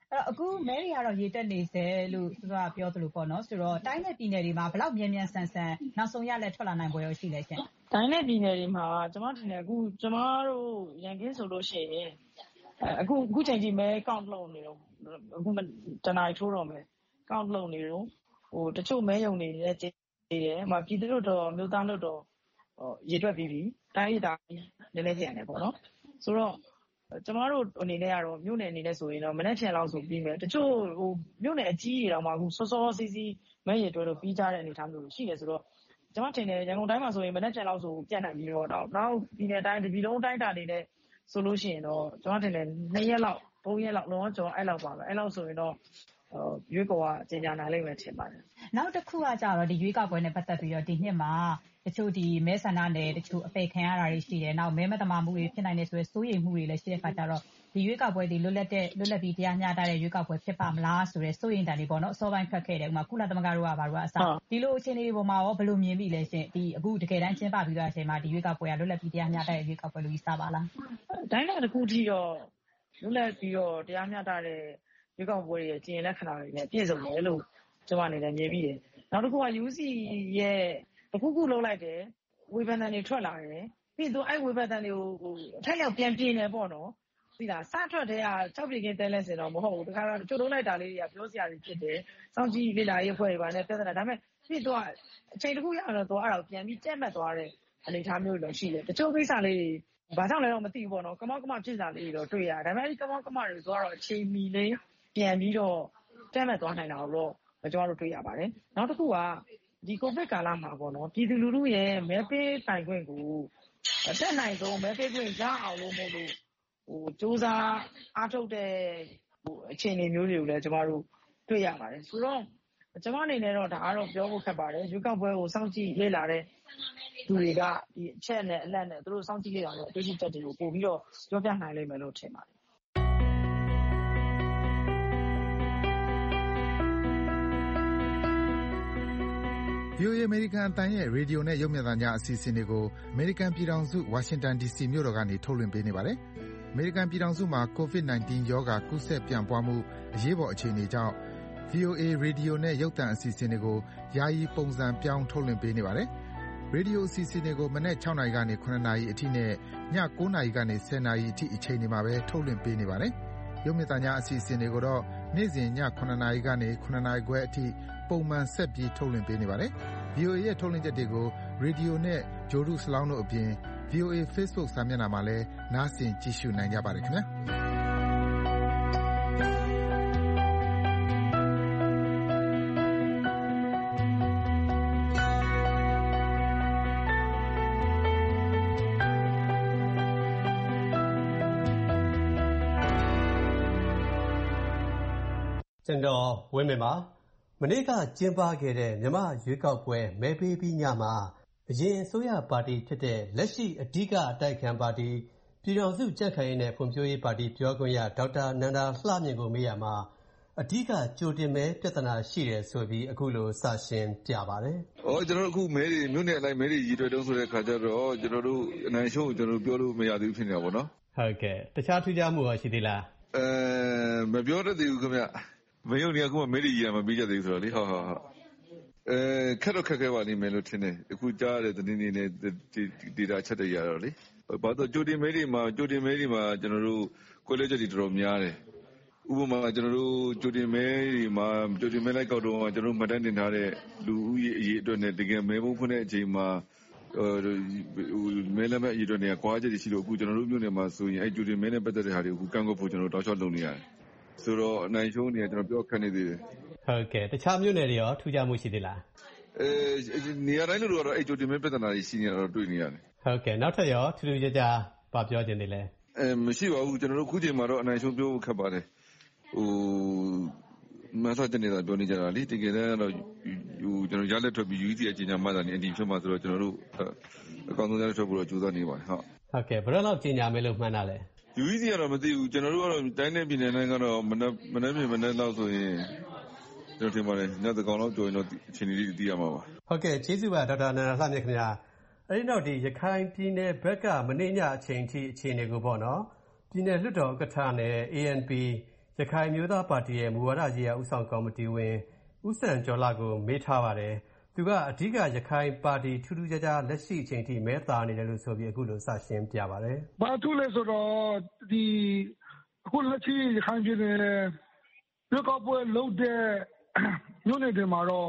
တော့အခုမဲတွေကတော့ရေတက်နေစေလို့ဆိုတာပြောသလိုပေါ့နော်ဆိုတော့တိုင်းနဲ့ပြည်နယ်တွေမှာဘယ်လောက်မြန်ဆန်နောက်ဆုံးရလက်ထွက်လာနိုင်ပွဲရောရှိလဲရှင်တိုင်းနဲ့ပြည်နယ်တွေမှာကျွန်မထင်တယ်အခုကျွန်မတို့ရန်ကင်းဆိုလို့ရှိရင်အခုချိန်ကြီးမဲ count လုပ်နေတော့အခုတနားထိုးတော့မယ် count လုပ်နေတော့တချို့မဲယုံနေတယ်ပြည်သူတို့တော့မြို့သားတို့တော့ရေတွက်ပြီးပြီတိုင်းဒေသနည်းနည်းပြန်တယ်ပေါ့နော်ဆိုတော့ကျမတို့အနေနဲ့ကတော့မြို့နယ်အနေနဲ့ဆိုရင်တော့မနေ့ပြန်လောက်ဆိုပြီးမယ်တချို့မြို့နယ်အကြီးတွေတော့မှအခုစောစီးစီးမဲရေတွက်လို့ပြီးကြတဲ့အနေအထားမျိုးရှိတယ်ဆိုတော့ကျမထင်တယ်ရန်ကုန်တိုင်းမှာဆိုရင်မနေ့ပြန်လောက်ဆိုပြတ်နိုင်ပြီးတော့နောက်ပြည်နယ်တိုင်းတပြည်လုံးတိုင်းတာနေနဲ့ဆိုလို့ရှိရင်တော့ကျမထင်တယ်2ရက်လောက်3ရက်လောက်လုံးဝကျော်အဲ့လောက်ပါပဲအဲ့လောက်ဆိုရင်တော့ရွေးကော်ကအကျဉ်းချနိုင်လိမ့်မယ်ထင်ပါတယ်နောက်တစ်ခုကကြတော့ဒီရွေးကောက်ပွဲနဲ့ပတ်သက်ပြီးတော့ဒီနှစ်မှာတချို့ဒီမဲဆန္ဒနယ်တချို့အပေခံရတာတွေရှိတယ်နောက်မဲမတမာမှုတွေဖြစ်နိုင်တယ်ဆိုရယ်စိုးရိမ်မှုတွေလည်းရှိတဲ့အခါကျတော့ဒီရွေးကောက်ပွဲဒီလွတ်လပ်ပြီးတရားမျှတတဲ့ရွေးကောက်ပွဲဖြစ်ပါမလားဆိုရယ်စိုးရိမ်တန်တွေပေါ့နော်အစောပိုင်းထွက်ခဲ့တယ်ဥပမာကုလသမဂ္ဂတို့ကဘာလို့အစားဒီလိုအခြေအနေတွေပေါ်မှာရောဘယ်လိုမြင်ပြီလဲရှင်ဒီအခုတကယ်တမ်းကျင်းပပြီးတော့အချိန်မှာဒီရွေးကောက်ပွဲကလွတ်လပ်ပြီးတရားမျှတတဲ့ရွေးကောက်ပွဲလို့ယူဆပါလားတိုင်းကတစ်ခုထိတော့လွတ်လပ်ပြီးတော့တရားမျှတတဲ့ရွေးကောက်ပွဲရဲ့ကျင့်လက္ခဏာတွေနဲ့ပြည့်စုံတယ်လို့ကျွန်မအနေနဲ့မြင်ပြီးတယ်နောက်တစ်ခုက UC ရဲ့တစ်ခုလုံးလိုက်တယ်ဝေဖန်တန်တွေထွက်လာတယ်ပြီးတော့အဲ့ဝေဖန်တန်တွေကိုအထက်ရောက်ပြန်ပြင်းနေပေါ့နော်သိလားစထွက်တဲ့က6ပြည်ကင်းတဲလဲစင်တော့မဟုတ်ဘူးတခါတော့ကျိုးလုံးလိုက်တာလေးတွေကပြောစရာတွေဖြစ်တယ်စောင့်ကြည့်လေ့လာရေးအဖွဲ့တွေပါနဲ့ပြဿနာဒါပေမဲ့ပြီးတော့အချိန်တစ်ခုရအောင်တော့အဲ့ဒါကိုပြန်ပြီးကြက်မှတ်သွားတဲ့အနေအထားမျိုးတွေရှိတယ်တချို့ကိစ္စလေးတွေဘာကြောင့်လဲတော့မသိဘူးပေါ့နော်ကမောက်ကမဖြစ်စားလေးတွေတော့တွေ့ရတယ်ဒါပေမဲ့ဒီကမောက်ကမတွေဆိုတော့အချိန်မီလေးပြန်ပြီးတော့တက်မှတ်သွားနိုင်တာတော့ကျွန်တော်တို့တွေ့ရပါတယ်နောက်တစ်ခုကဒီကိုဗစ်ကာလမှာပေါ့နော်ပြည်သူလူထုရဲ့မဲပေးတိုင်ခွင့်ကိုတက်နိုင်ဆုံးမဲပေးခွင့်ရအောင်လို့မို့လို့စူးစမ်းအားထုတ်တဲ့အခြေအနေမျိုးတွေကိုလည်းကျွန်တော်တို့တွေ့ရပါတယ်ဆိုတော့ကျွန်မအနေနဲ့တော့ဒါကတော့ပြောဖို့ခက်ပါတယ်ရွေးကောက်ပွဲကိုစောင့်ကြည့်လေ့လာတဲ့သူတွေကဒီအချက်နဲ့အလတ်နဲ့သူတို့စောင့်ကြည့်လေ့လာတဲ့အတွေ့အကြုံတွေကိုပို့ပြီးတော့ပြောပြနိုင်လိမ့်မယ်လို့ထင်ပါတယ် VOA အမေရိကန်အသံရဲ့ရေဒီယိုနဲ့ရုပ်မြင်သံကြားအစီအစဉ်တွေကိုအမေရိကန်ပြည်ထောင်စုဝါရှင်တန် DC မြို့တော်ကနေထုတ်လွှင့်ပေးနေပါတယ်။အမေရိကန်ပြည်ထောင်စုမှာ COVID-19 ရောဂါကူးစက်ပြန့်ပွားမှုအရေးပေါ်အခြေအနေကြောင့် VOA ရေဒီယိုနဲ့ရုပ်သံအစီအစဉ်တွေကိုယာယီပုံစံပြောင်းထုတ်လွှင့်ပေးနေပါတယ်။ရေဒီယိုအစီအစဉ်တွေကိုမနက်6နာရီကနေ9နာရီအထိနဲ့ည9နာရီကနေ10နာရီအထိအချိန်တွေမှာပဲထုတ်လွှင့်ပေးနေပါတယ်။ရုပ်မြင်သံကြားအစီအစဉ်တွေကိုတော့နေ့စဉ်ည9နာရီကနေ9နာရီခွဲအထိပုံမှန်ဆက်ပြီးထုတ်လွှင့်ပေးနေပါတယ်။ VOA ရဲ့ထုတ်လွှင့်ချက်တွေကိုရေဒီယိုနဲ့ဂျိုဒုစလောင်းတို့အပြင် VOA Facebook စာမျက်နှာမှာလည်းနားဆင်ကြည့်ရှုနိုင်ကြပါတယ်ခင်ဗျာကျွန်တော်ဝင်းမြင့်ပါမနေ့ကကျင်းပခဲ့တဲ့မြန်မာရွေးကောက်ပွဲမဲပေးပြီးညမှာအရင်အစိုးရပါတီဖြစ်တဲ့လက်ရှိအဓိကအတိုက်အခံပါတီပြည်ထောင်စုကြံ့ခိုင်ရေးနဲ့ဖွံ့ဖြိုးရေးပါတီပြောခွင့်ရဒေါက်တာနန္ဒာလှမြင့်ကိုမေးရမှာအဓိကကြိုတင်မဲပြဿနာရှိတယ်ဆိုပြီးအခုလိုစရှင်းပြပါတယ်။ကျွန်တော်တို့အခုမဲတွေမြို့နယ်အလိုက်မဲတွေရည်ရွယ်တုံးဆိုတဲ့ခါကျတော့ကျွန်တော်တို့အနိုင်ရှုံးကိုကျွန်တော်တို့ပြောလို့မရသေးဘူးဖြစ်နေတာပေါ့နော်။ဟုတ်ကဲ့တခြားထူးခြားမှုရှိသေးလား။မပြောတတ်သေးဘူးခင်ဗျ။မယုံနေအခုမှမဲတွေရမှာပြီးကြသေးဆိုတော့လေဟုတ်ခက်တော့ခက်ခဲပါလိမ့်မယ်လို့ထင်တယ်အခုကြားရတဲ့သတင်းတွေနဲ့ဒေတာချက်တွေရတော့လေဘာလို့ကြိုတင်မဲတွေမှာကျွန်တော်တို့ကွဲလွဲချက်တွေတော်တော်များတယ်ဥပမာကျွန်တော်တို့ကြိုတင်မဲတွေမှာကြိုတင်မဲလိုက်ကောက်တော့ကျွန်တော်တို့မှတ်တမ်းတင်ထားတဲ့လူဦးရေအရေးအတွက်နဲ့တကယ်မဲပုံးဖွင့်တဲ့အချိန်မှာမဲလက်မဲ့အရေးအတွက်နဲ့ကွာချက်တွေရှိလို့အခုကျွန်တော်တို့မြို့နယ်မှာဆိုရင်အဲ့ကြိုတင်မဲနဲ့ပတ်သက်တဲ့ဟာတွေကိုကန့်ကွက်ဖို့ကျွန်တော်တို့တောက်လျှောက်လုပ်နေရတယ်ဆိုတော့အနိုင်ရှုံးနေကျွန်တော်ပြောခက်နေသေးတယ်ဟုတ်ကဲ့တခြားမြို့နယ်တွေရောထူးခြားမှုရှိသေးလားနေရာတိုင်းလို့တော့အဲ့ကြိုတင်မဲပြဿနာတွေရှိနေတာတော့တွေ့နေရတယ်ဟုတ်ကဲ့နောက်ထပ်ရောထူးထူးခြားခြားဘာပြောချင်သေးလဲမရှိပါဘူးကျွန်တော်တို့ခုချိန်မှာတော့အနိုင်ရှုံးပြောဖို့ခက်ပါတယ်မဆတ်နေတာပြောနေကြတာလေတကယ်တမ်းတော့ကျွန်တော်ရလက်ထွက်ပြီး UEC အကြီးညာမှသာနေအဒီဖြစ်မှာဆိုတော့ကျွန်တော်တို့အကောင့်ဆုံးရလက်ထွက်ဖို့တော့ကြိုးစားနေပါတယ်ဟုတ်ကဲ့ဘယ်တော့ကြီးညာမယ်လို့မှန်းတာလဲ UEC ကတော့မသိဘူးကျွန်တော်တို့ကတော့တိုင်းနဲ့ပြည်နယ်တိုင်းကတော့မနေ့လောက်ဆိုရင်ကျွန်တော်ထင်ပါတယ်ညသကောင်လောက်ကြော်ရင်တော့အချိန်လေးသိရမှာပါဟုတ်ကဲ့ကျေးဇူးပါဒေါက်တာနန္ဒာလှမြင့်ခင်ဗျာအဲဒီနောက်ဒီရခိုင်ပြည်နယ်ဘက်ကမနေ့ညအချိန်ထိအခြေအနေကိုပေါ့နော်ပြည်နယ်လွှတ်တော်ဥက္ကဋ္ဌနဲ့ ANP ရခိုင်မျိုးသားပါတီရဲ့မူဝါဒရေးရာဦးဆောင်ကော်မတီဝင်ဦးစံကျော်လှကိုမေးထားပါတယ်။သူကအဓိကရခိုင်ပါတီထူးထူးခြားခြားလက်ရှိအချိန်ထိမဲသာနေတယ်လို့ဆိုပြီးအခုလိုစရှင်းပြပါတယ်။ဘာထူးလဲဆိုတော့အခုလက်ရှိရခိုင်ပြည်နယ်ရွေးကောက်ပွဲလုပ်တဲ့မြို့နယ်တွေမှာတော့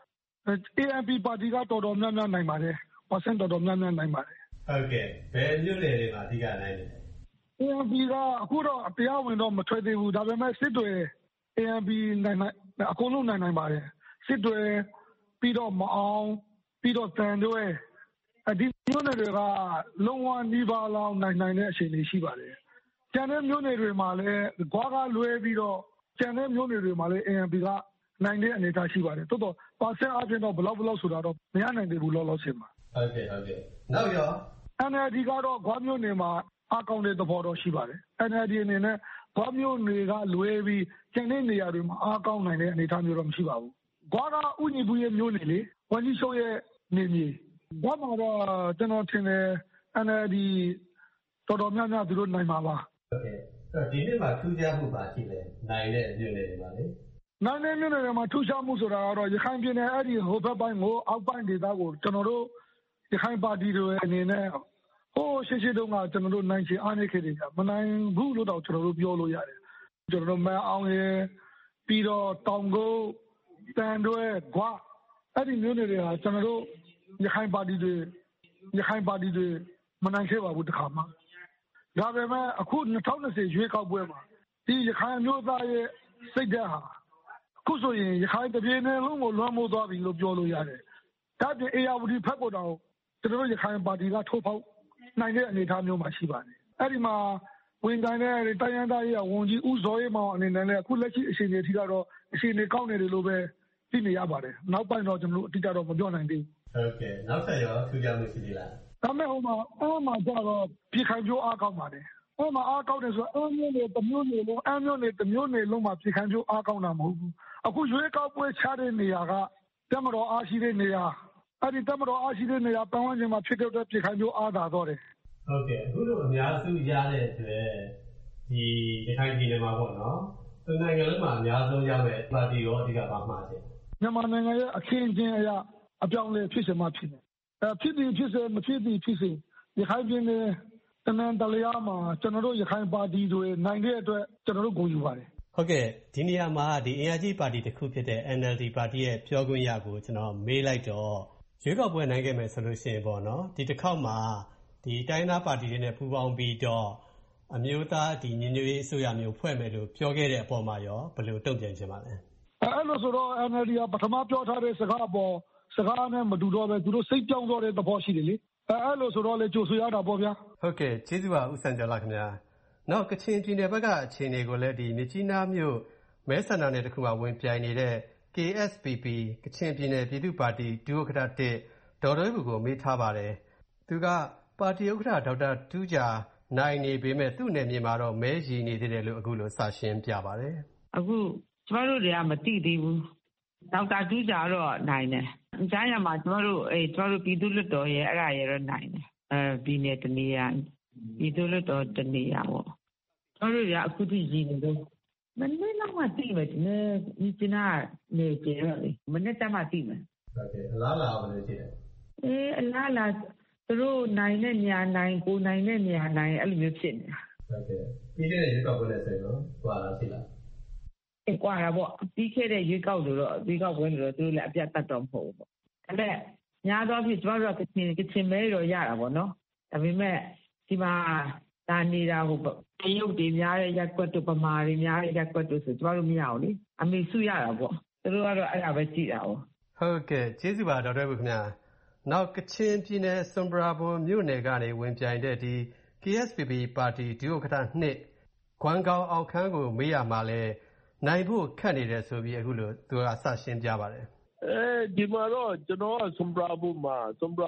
ANP ပါတီကတော်တော်များများနိုင်ပါတယ်။ percent တော်တော်များများနိုင်ပါတယ်။ဟုတ်ကဲ့ဘယ်မြို့နယ်တွေမှာအဓိကနိုင်နေလဲ။ ANP ကအခုတော့တရားဝင်တော့မထွက်သေးဘူး။ဒါပေမဲ့စစ်တွေ ANP နိုင်အကုန်လုံးနိုင်ပါတယ်။စစ်တွေပြီးတော့မအောင်ပြီးတော့တန်တွဲဒီမြို့နယ်တွေကလုံးဝနီးပါးလောက်နိုင်တဲ့အခြေအနေရှိပါတယ်။ကျန်တဲ့မြို့နယ်တွေမှာလည်းဂွားကလွဲပြီးတော့ကျန်တဲ့မြို့နယ်တွေမှာလည်း ANP ကနိုင်တဲ့အနေအထားရှိပါတယ်။တိုးတော့percent အပြင်တော့ဘယ်လောက်ဆိုတာတော့မရနိုင်သေးဘူးလောလောဆယ်မှာ။ဟုတ်ကဲ့နောက်ရော NLD ကတော့ဂွားမြို့နယ်မှာအကောင့်တဲ့သဘောတော့ရှိပါတယ်။ NLD အနေနဲ့ဂွားမြို့နယ်ကလွဲပြီးကျန်တဲ့နေရာတွေမှာအကောင့်နိုင်တဲ့အနေအထားမျိုးတော့မရှိပါဘူး။ဂွားကဥညီဘူးရဲ့မြို့နယ်လေဝန်ကြီးချုပ်ရဲ့နေမြေဂွားမှာတော့ကျွန်တော်ထင်တယ် NLD တော်တော်များများသူတို့နိုင်မှာပါ။ဟုတ်ကဲ့ဒီနေ့မှာထူးခြားမှုပါရှိတယ်နိုင်တဲ့မြို့နယ်တွေမှာလေနိုင်တဲ့မြို့နယ်တွေမှာထူးခြားမှုဆိုတာကတော့ရခိုင်ပြည်နယ်အဲ့ဒီဟိုဘက်ပိုင်းကိုအောက်ပိုင်းဒေသကိုကျွန်တော်တို့ရခိုင်ပါတီတွေအနေနဲ့ဟိုရှိတုန်းကကျွန်တော်တို့နိုင်ချင်အားနေခဲ့တယ်မနိုင်ဘူးလို့တော့ကျွန်တော်တို့ပြောလို့ရတယ်ကျွန်တော်တို့မအောင်ရပြီးတော့တောင်ကုန်းတန်တွဲဂွအဲ့ဒီမြို့နယ်တွေဟာကျွန်တော်တို့ရခိုင်ပါတီတွေမနိုင်ခဲ့ပါဘူးတခါမှဒါပေမဲ့အခု2020ရွေးကောက်ပွဲမှာဒီရခိုင်မျိုးသားရဲ့စိတ်ဓာတ်ဟာအခုဆိုရင်ရခိုင်ပြည်နယ်လုံးကိုလွှမ်းမိုးသွားပြီလို့ပြောလို့ရတယ်ဒါပြင် ARD ဖက်ကိုတော့ကျွန်တော်တို့ရခိုင်ပါတီကထိုးဖောက်နိုင်တဲ့အနေအထားမျိုးမှာရှိပါတယ်အဲ့ဒီမှာဝင်တိုင်းတဲ့တိုင်းရင်းသားရေးဝန်ကြီးဦးဇော်ရေးမောင်အနေနဲ့လည်းအခုလက်ရှိအခြေအနေထိကတော့အခြေအနေကောင်းနေတယ်လို့ပဲသိနေရပါတယ်နောက်ပိုင်းတော့ကျွန်တော်တို့အတိအကျတော့မပြောနိုင်သေးဘူးဟုတ်ကဲ့နောက်ဆက်ရောထူးခြားမှုရှိသေးလားဒါမဲ့ဟိုမှာကျတော့ပြည်ခိုင်ပြိုးအားကောင်းပါတယ်ဟိုမှာအားကောင်းတယ်ဆိုတော့အမျိုးနယ်တစ်မျိုးနယ်လုံးမှာပြည်ခိုင်ပြိုးအားကောင်းတာမဟုတ်ဘူးအခုရွေးကောက်ပွဲချတဲ့နေရာကတမတော်အားရှိတဲ့နေရာအဲ့ဒီတမတော်အားရှိတဲ့နေရာပတ်ဝန်းကျင်မှာဖြစ်တဲ့ပြည်ခိုင်ပြိုးအားသာတော့တယ်ဟုတ်ကဲ့အခုလိုအများစုရတဲ့အတွက်ဒီရခိုင်ပြည်နယ်မှာပေါ့နော်သူနိုင်ငံလုံးမှာအများဆုံးရတဲ့ပါတီရောအဓိကပါမှာတယ်မြန်မာနိုင်ငံရဲ့အခင်းအကျင်းအရာအပြောင်းလဲဖြစ်စမှဖြစ်တယ်ဖြစ်သည်ဖြစ်စေမဖြစ်သည်ဖြစ်စေရခိုင်ပြည်နယ်တနင်္သာရီမှာကျွန်တော်တို့ရခိုင်ပါတီတွေနိုင်တဲ့အတွက်ကျွန်တော်တို့ဂုဏ်ယူပါတယ်ဟုတ်ကဲ့ဒီနေရာမှာဒီအင်အားကြီးပါတီတစ်ခုဖြစ်တဲ့ NLD ပါတီရဲ့ပြောခွင့်ရကိုကျွန်တော်မေးလိုက်တော့ရွေးကောက်ပွဲနိုင်ခဲ့မယ်ဆိုလို့ရှိရင်ပေါ့နော်ဒီတစ်ခေါက်မှာဒီတိုင်းသားပါတီတွေနဲ့ပူးပေါင်းပြီးတော့အမျိုးသားဒီညီညွတ်ရေးအစိုးရမျိုးဖွဲ့မယ်လို့ပြောခဲ့တဲ့အပေါ်မှာရောဘယ်လိုတုံ့ပြန်ချင်ပါလဲအဲ့လိုဆိုတော့ NLD ကပထမပြောထားတဲ့စကားနဲ့မတူတော့ပဲသူတို့စိတ်ပြောင်းသွားတဲ့သဘောရှိတယ်လေအဲ့လိုဆိုတော့လေကြိုဆိုရတာပေါ့ဗျာဟုတ်ကဲ့ကျေးဇူးပါဦးစံကျော်လာခင်ဗျာနောက်ကချင်ပြည်နယ်ဘက်ကအခြေအနေကိုလည်းဒီမြကြီးနားမြို့မဲဆန္ဒနယ်တစ်ခုမှာဝင်ပြိုင်နေတဲ့ KSPP ကချင်ပြည်နယ်ပြည်သူ့ပါတီဒုဥက္ကဋ္ဌ1ဒေါ်တွဲဘူကိုမေးထားပါတယ်သူကပါတီဥက္ကဋ္ဌဒေါက်တာတူးဂျာနိုင်နေပေမဲ့သူ့နယ်မြေမှာတော့မဲရည်နေသေးတယ်လို့အခုလိုစရှင်းပြပါတယ်အခုကျမတို့တွေကမသိသေးဘူးဒေါက်တာတူးဂျာတော့နိုင်တယ်ကြားရမှာကျမတို့ပြည်သူ့လွှတ်တော်ရဲ့အဲ့ဒါရဲ့တော့နိုင်တယ်ပြည်နယ်တနေရာပြည်သူ့လွှတ်တော်တနေရာပေါ့ကျမတို့ကအခုထိရည်နေတော့မနေ့လောက်မှသိမယ်ဒီနေ့ဒီနာနေကြတော့လေမနေ့တမှသိမယ်ဟုတ်ကဲ့အလားလာဘယ်လိုရှိလဲအလားလာသူတို့နိုင်တဲ့နေရာနိုင်ကိုနိုင်တဲ့နေရာနိုင်အဲ့လိုမျိုးဖြစ်နေတာဟုတ်ကဲ့ပြီးခဲ့တဲ့ရွေးကောက်ပွဲနဲ့ဆိုတော့ဟွာလာရှိလားကွာတာပေါ့ပြီးခဲ့တဲ့ရွေးကောက်ပွဲလို့သူတို့လည်းအပြတ်တတ်တော့မဟုတ်ဘူးပေါ့ဒါပေမဲ့ညာတော့ဖြစ်ကျမတို့ကချင်မဲတော့ရတာပေါ့နော်ဒါပေမဲ့ဒီမှာဒါနေတာဟိုတရုတ်တွေများတဲ့ရက်ကွက်တို့ဗမာတွေများတဲ့ရက်ကွက်တို့ဆိုကျမတို့မရဘူးလေအမေစုရတာပေါ့သူတို့ကတော့အဲ့ဒါပဲကြည့်တာပေါ့ဟုတ်ကဲ့ကျေးဇူးပါဒေါက်တာဘူးခင်ဗျာနောက်ကချင်ပြည်နယ်စွန်ပရာဘွန်မြို့နယ်ကနေဝင်ပြိုင်တဲ့ဒီ KSPP ပါတီဒုဥက္ကဋ္ဌ2ခွမ်ကောင်အောင်ခန်းကိုမေးရမှာလဲနိုင်ဖို့ခက်နေတယ်ဆိုပြီးအခုလိုသူကစရှင်းပြပါတယ်ဒီမှာတော့ကျွန်တော်ကစွန်ပရာဘွန်မှာ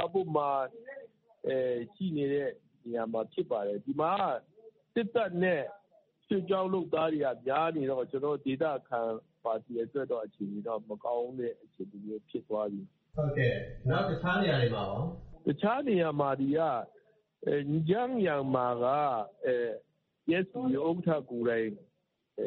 ရှိနေတဲ့နေရာမှာဖြစ်ပါတယ်ဒီမှာစစ်တပ်နဲ့ဆွေးကြောင်းလုပ်သားတွေကများနေတော့ကျွန်တော်ဒေသခံပါတီအတွက်တော့အခြေအနေတော့မကောင်းတဲ့အခြေအနေမျိုးဖြစ်သွားပြီဟုတ်ကဲ့နောက်တခြားနေရာတွေမှာရောတခြားနေရာမှာဒီကညံရံမှာကyes ဥက္ကဋ္ဌကိုယ်တိုင်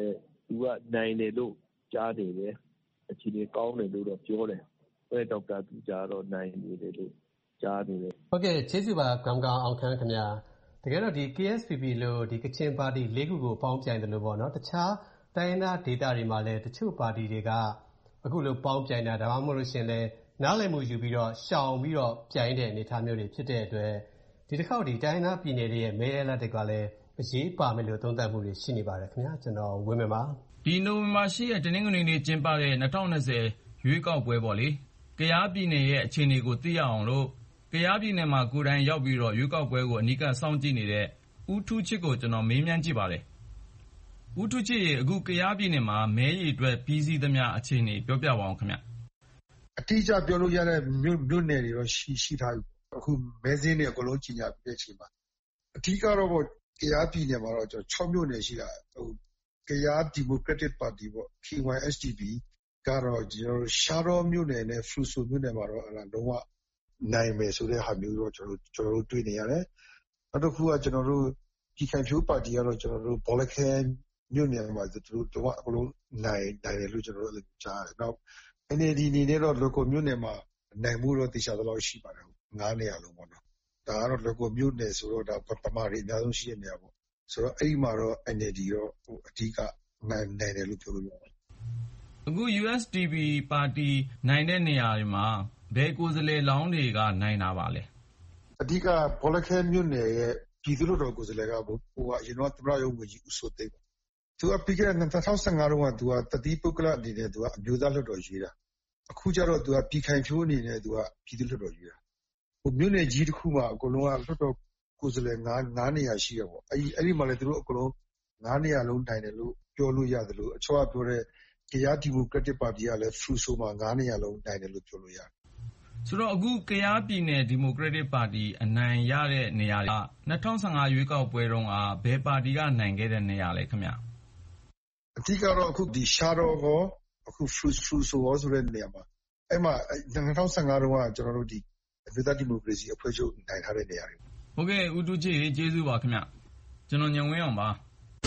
သူကနိုင်တယ်လို့ကြားနေတယ်အခြေအနေကောင်းတယ်လို့တော့ပြောတယ်ဒေါက်တာသူကြားတော့နိုင်နေတယ်လို့ကြားနေတယ်ဟုတ်ကဲ့ကျေးဇူးပါကောင်းအောင်ခန်းခင်ဗျာတကယ်တော့ဒီ KSPP လို့ဒီကချင်ပါတီ၄ခုကိုပေါင်းပြိုင်တယ်လို့ပေါ့နော်တခြားတိုင်းရင်းသားဒေသတွေမှာလည်းတချို့ပါတီတွေကအခုလိုပေါင်းပြိုင်တာဒါမှမဟုတ်လို့ရှင်လဲနားလည်မှုယူပြီးတော့ရှောင်ပြီးတော့ပြိုင်တဲ့အနေအထားမျိုးတွေဖြစ်တဲ့အတွက်ဒီတစ်ခေါက်ဒီတိုင်းရင်းသားပြည်နယ်တွေရဲ့မဲရလဒ်တွေကလည်းအရေးပါမယ်လို့သုံးသပ်မှုတွေရှိနေပါတယ်ခင်ဗျာကျွန်တော်ဝင်းမယ်ပါဒီနိုဝင်ဘာ10ရက်တနင်္ဂနွေနေ့ကျင်းပတဲ့2020ရွေးကောက်ပွဲပေါ့လေကယားပြည်နယ်ရဲ့အခြေအနေကိုသိရအောင်လို့ကယားပြည်နယ်မှာကိုယ်တိုင်ရောက်ပြီးတော့ရွေးကောက်ပွဲကိုအနီးကပ်စောင့်ကြည့်နေတဲ့ဦးထူးချစ်ကိုကျွန်တော်မေးမြန်းကြည့်ပါတယ်ဦးထူးချစ်ရေအခုကယားပြည်နယ်မှာမဲရည်အတွက်ပြီးစီးသမျှအခြေအနေပြောပြပါအောင်ခင်ဗျအတိအကျပြောလို့ရတဲ့မြို့နယ်တွေတော့ရှိထားပြီအခုမဲစင်းတွေအကုန်လုံးကြီးညာပြည့်ချိန်မှာအထူးကတော့ကယားပြည်နယ်မှာတော့6မြို့နယ်ရှိတာကယားဒီမိုကရက်တစ်ပါတီပေါ့ KYSDP ကတော့ကျွန်တော်ရှားတော်မြို့နယ်နဲ့ဖရူဆိုမြို့နယ်မှာတော့လုံးဝနိုင်မယ်ဆိုတဲ့ဟာမျိုးတော့ကျွန်တော်တို့တွေ့နေရတယ်နောက်တစ်ခုကကျွန်တော်တို့ပြည်ခိုင်ဖြိုးပါတီကတော့ကျွန်တော်တို့ဘောလခဲမြို့နယ်မှာသူတို့တော့အကုန်လုံးနိုင်တယ်လို့ကျွန်တော်တို့ကြားရတယ်နောက် NLD အနေနဲ့တော့ local မြို့နယ်မှာနိုင်မှုတော့တခြားတော့ရှိပါတယ်9နေရာလုံးပေါ့နော်ဒါကတော့ local မြို့နယ်ဆိုတော့ဒါပမာတွေအများဆုံးရှိတဲ့နေရာပေါ့ဆိုတော့အဲ့ဒီမှာတော့ NLD တော့အဓိကနိုင်တယ်လို့ပြောလို့ရတယ်အခု USDP ပါတီနိုင်တဲ့နေရာတွေမှာဘယ်ကိုယ်စားလှယ်လောင်းတွေကနိုင်တာပါလဲအဓိကဘောလခဲမြို့နယ်ရဲ့ပြည်သူ့တော်ကိုယ်စားလှယ်ကဟိုကအရင်တော့သမ္မတရုံးဝန်ကြီးဦးစိုးသိန်းသူကပြီးခဲ့တဲ့2015တုန်းကသူကတတိပုဂ္ဂလအနေနဲ့သူကအမျိုးသားလွှတ်တော်ရေးတာအခုကျတော့သူကပြည်ခိုင်ဖြိုးအနေနဲ့သူကပြည်သူ့လွှတ်တော်ရေးတာဟိုမြို့နယ်ကြီးတစ်ခုမှာအကုန်လုံးကလွှတ်တော်ကိုယ်စားလှယ်9နေရာရှိရပေါ့အဲ့ဒီမှာလည်းသူတို့အကုန်လုံး9နေရာလုံးနိုင်တယ်လို့ပြောလို့ရတယ်လို့အချောကပြောတဲ့ကယားဒီမိုကရက်တစ်ပါတီကလည်းဖရူဆိုမှာ9နေရာလုံးနိုင်တယ်လို့ပြောလို့ရတယ်ဆိုတော့အခုကယားပြည်နယ်ဒီမိုကရက်တစ်ပါတီအနိုင်ရတဲ့နေရာက2015ရွေးကောက်ပွဲတုန်းကဘယ်ပါတီကနိုင်ခဲ့တဲ့နေရာလဲခင်ဗျအဓိကတော့အခုဒီရှားတော်ကောအခုဖရူဆိုရောဆိုတဲ့နေရာမှာအဲ့မှာ2015တုန်းကကျွန်တော်တို့ဒီအမျိုးသားဒီမိုကရေစီအဖွဲ့ချုပ်နိုင်ထားတဲ့နေရာတွေဟုတ်ကဲ့ဦးတူချစ်ကျေးဇူးပါခင်ဗျကျွန်တော်ညံဝင်းအောင်ပါ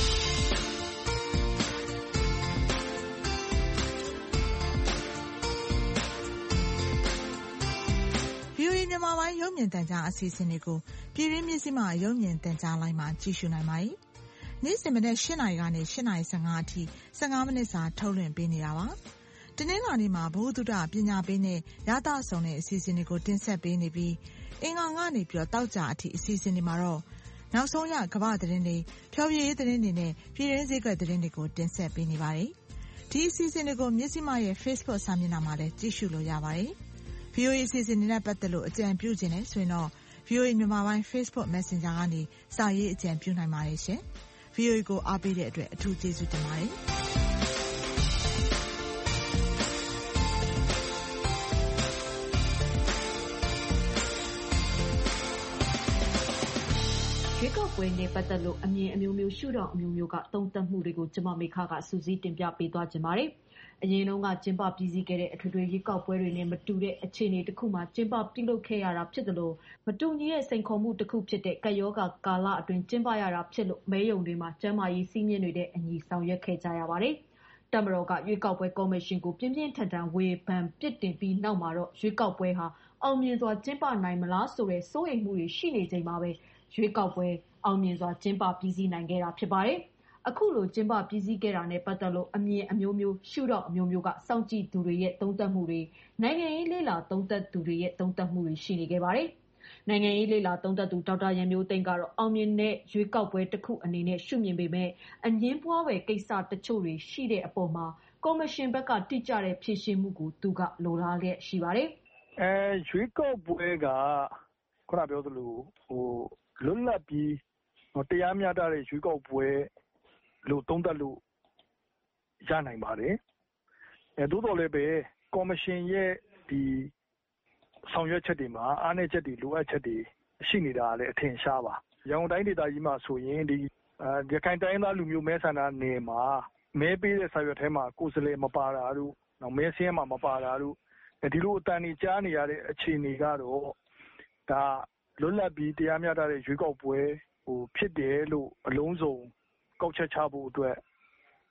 မြန်မာပိုင်းရုပ်မြင်သံကြားအစီအစဉ်တွေကိုပြည်ရင်းမြစ်စည်းမရုပ်မြင်သံကြားလိုင်းမှာကြည့်ရှုနိုင်ပါတယ်။နေ့စဉ်မနက်8:00 နာရီကနေ8:15အထိ15မိနစ်စာထုတ်လွှင့်ပေးနေတာပါ။တနင်္လာနေ့မှာဘုဒ္ဓပညာပေးနဲ့ရသဆောင်တဲ့အစီအစဉ်တွေကိုတင်ဆက်ပေးနေပြီးအင်္ဂါကနေပြီးတောက်ကြအထိအစီအစဉ်တွေမှာတော့နောက်ဆုံးရကမ္ဘာသတင်းတွေဖျော်ဖြေရေးသတင်းတွေနဲ့ပြည်ရင်းစည်းကသတင်းတွေကိုတင်ဆက်ပေးနေပါတယ်။ဒီအစီအစဉ်တွေကိုမြစ်စည်းမရဲ့ Facebook စာမျက်နှာမှာလည်းကြည့်ရှုလို့ရပါတယ်။ VOA အစီအစဉ်နဲ့ပတ်သက်လို့အကြံပြုခြင်းနဲ့ဆိုရင်တော့ VOA မြန်မာပိုင်း Facebook Messenger ကနေစာရေးအကြံပြုနိုင်ပါတယ်ရှင်။ VOA ကိုအားပေးတဲ့အတွက်အထူးကျေးဇူးတင်ပါတယ်။ရွေးကောက်ပွဲနဲ့ပတ်သက်လို့အမြင်အမျိုးမျိုးရှုထောင့်အမျိုးမျိုးကသုံးသပ်မှုတွေကိုကျမမေခကစူးစီးတင်ပြပေးသွားခြင်းပါတယ်။အရင်တုန်းကကျင်းပပြည်စည်းခဲ့တဲ့အထွေထွေရွေးကောက်ပွဲတွေနဲ့မတူတဲ့အခြေအနေတစ်ခုမှာကျင်းပပြုလုပ်ခဲ့ရတာဖြစ်တယ်လို့မတူညီတဲ့စိန်ခေါ်မှုတစ်ခုဖြစ်တဲ့ကပ်ရောဂါကာလအတွင်းကျင်းပရတာဖြစ်လို့မဲရုံတွေမှာကျန်းမာရေးစည်းမျဉ်းတွေတဲ့အညီဆောင်ရွက်ခဲ့ကြရပါတယ်။တမတော်ကရွေးကောက်ပွဲကော်မရှင်ကိုပြင်းပြင်းထန်ထန်ဝေဖန်ပစ်တင်ပြီးနောက်မှာတော့ရွေးကောက်ပွဲဟာအောင်မြင်စွာကျင်းပနိုင်မလားဆိုတဲ့စိုးရိမ်မှုတွေရှိနေချိန်မှာပဲရွေးကောက်ပွဲအောင်မြင်စွာကျင်းပပြည်စည်းနိုင်ခဲ့တာဖြစ်ပါတယ်။အခုလိုကျင်းပပြည်စည်းခဲ့တာနဲ့ပတ်သက်လို့အမြင်အမျိုးမျိုးရှုထောင့်အမျိုးမျိုးကစောင့်ကြည့်သူတွေရဲ့သုံးသပ်မှုတွေနိုင်ငံရေးလေ့လာသုံးသပ်သူတွေရဲ့သုံးသပ်မှုတွေရှိနေခဲ့ပါတယ်။နိုင်ငံရေးလေ့လာသုံးသပ်သူဒေါက်တာရန်မျိုးသိန်းကတော့အောင်မြင်တဲ့ရွေးကောက်ပွဲတစ်ခုအနေနဲ့ရှုမြင်ပေမဲ့အငင်းပွားပဲကိစ္စတချို့တွေရှိတဲ့အပေါ်မှာကော်မရှင်ဘက်ကတိကျတဲ့ဖြေရှင်းမှုကိုသူကလိုလားလျက်ရှိပါတယ်။ရွေးကောက်ပွဲကခုနပြောသလိုလွတ်လပ်ပြီးတရားမျှတတဲ့ရွေးကောက်ပွဲလို့သုံးသပ်လို့ရနိုင်ပါတယ်။သို့တော်လည်းပဲကော်မရှင်ရဲ့ဒီဆောင်ရွက်ချက်တွေမှာအားနည်းချက်တွေလိုအပ်ချက်တွေရှိနေတာလည်းအထင်ရှားပါ။ရန်ကုန်တိုင်းဒေသကြီးမှာဆိုရင်ဒီရခိုင်တိုင်းသားလူမျိုးမဲဆန္ဒနယ်မှာမဲပေးတဲ့စာရွက်ထဲမှာကိုယ်စားလှယ်မပါတာတို့နောက်မဲဆင်းမှာမပါတာတို့ဒီလိုအတန်ကြီးကြားနေရတဲ့အခြေအနေကတော့ဒါလွတ်လပ်ပြီးတရားမျှတတဲ့ရွေးကောက်ပွဲဖြစ်တယ်လို့အလုံးစုံကောက်ချက်ချဖို့အတွက်ခ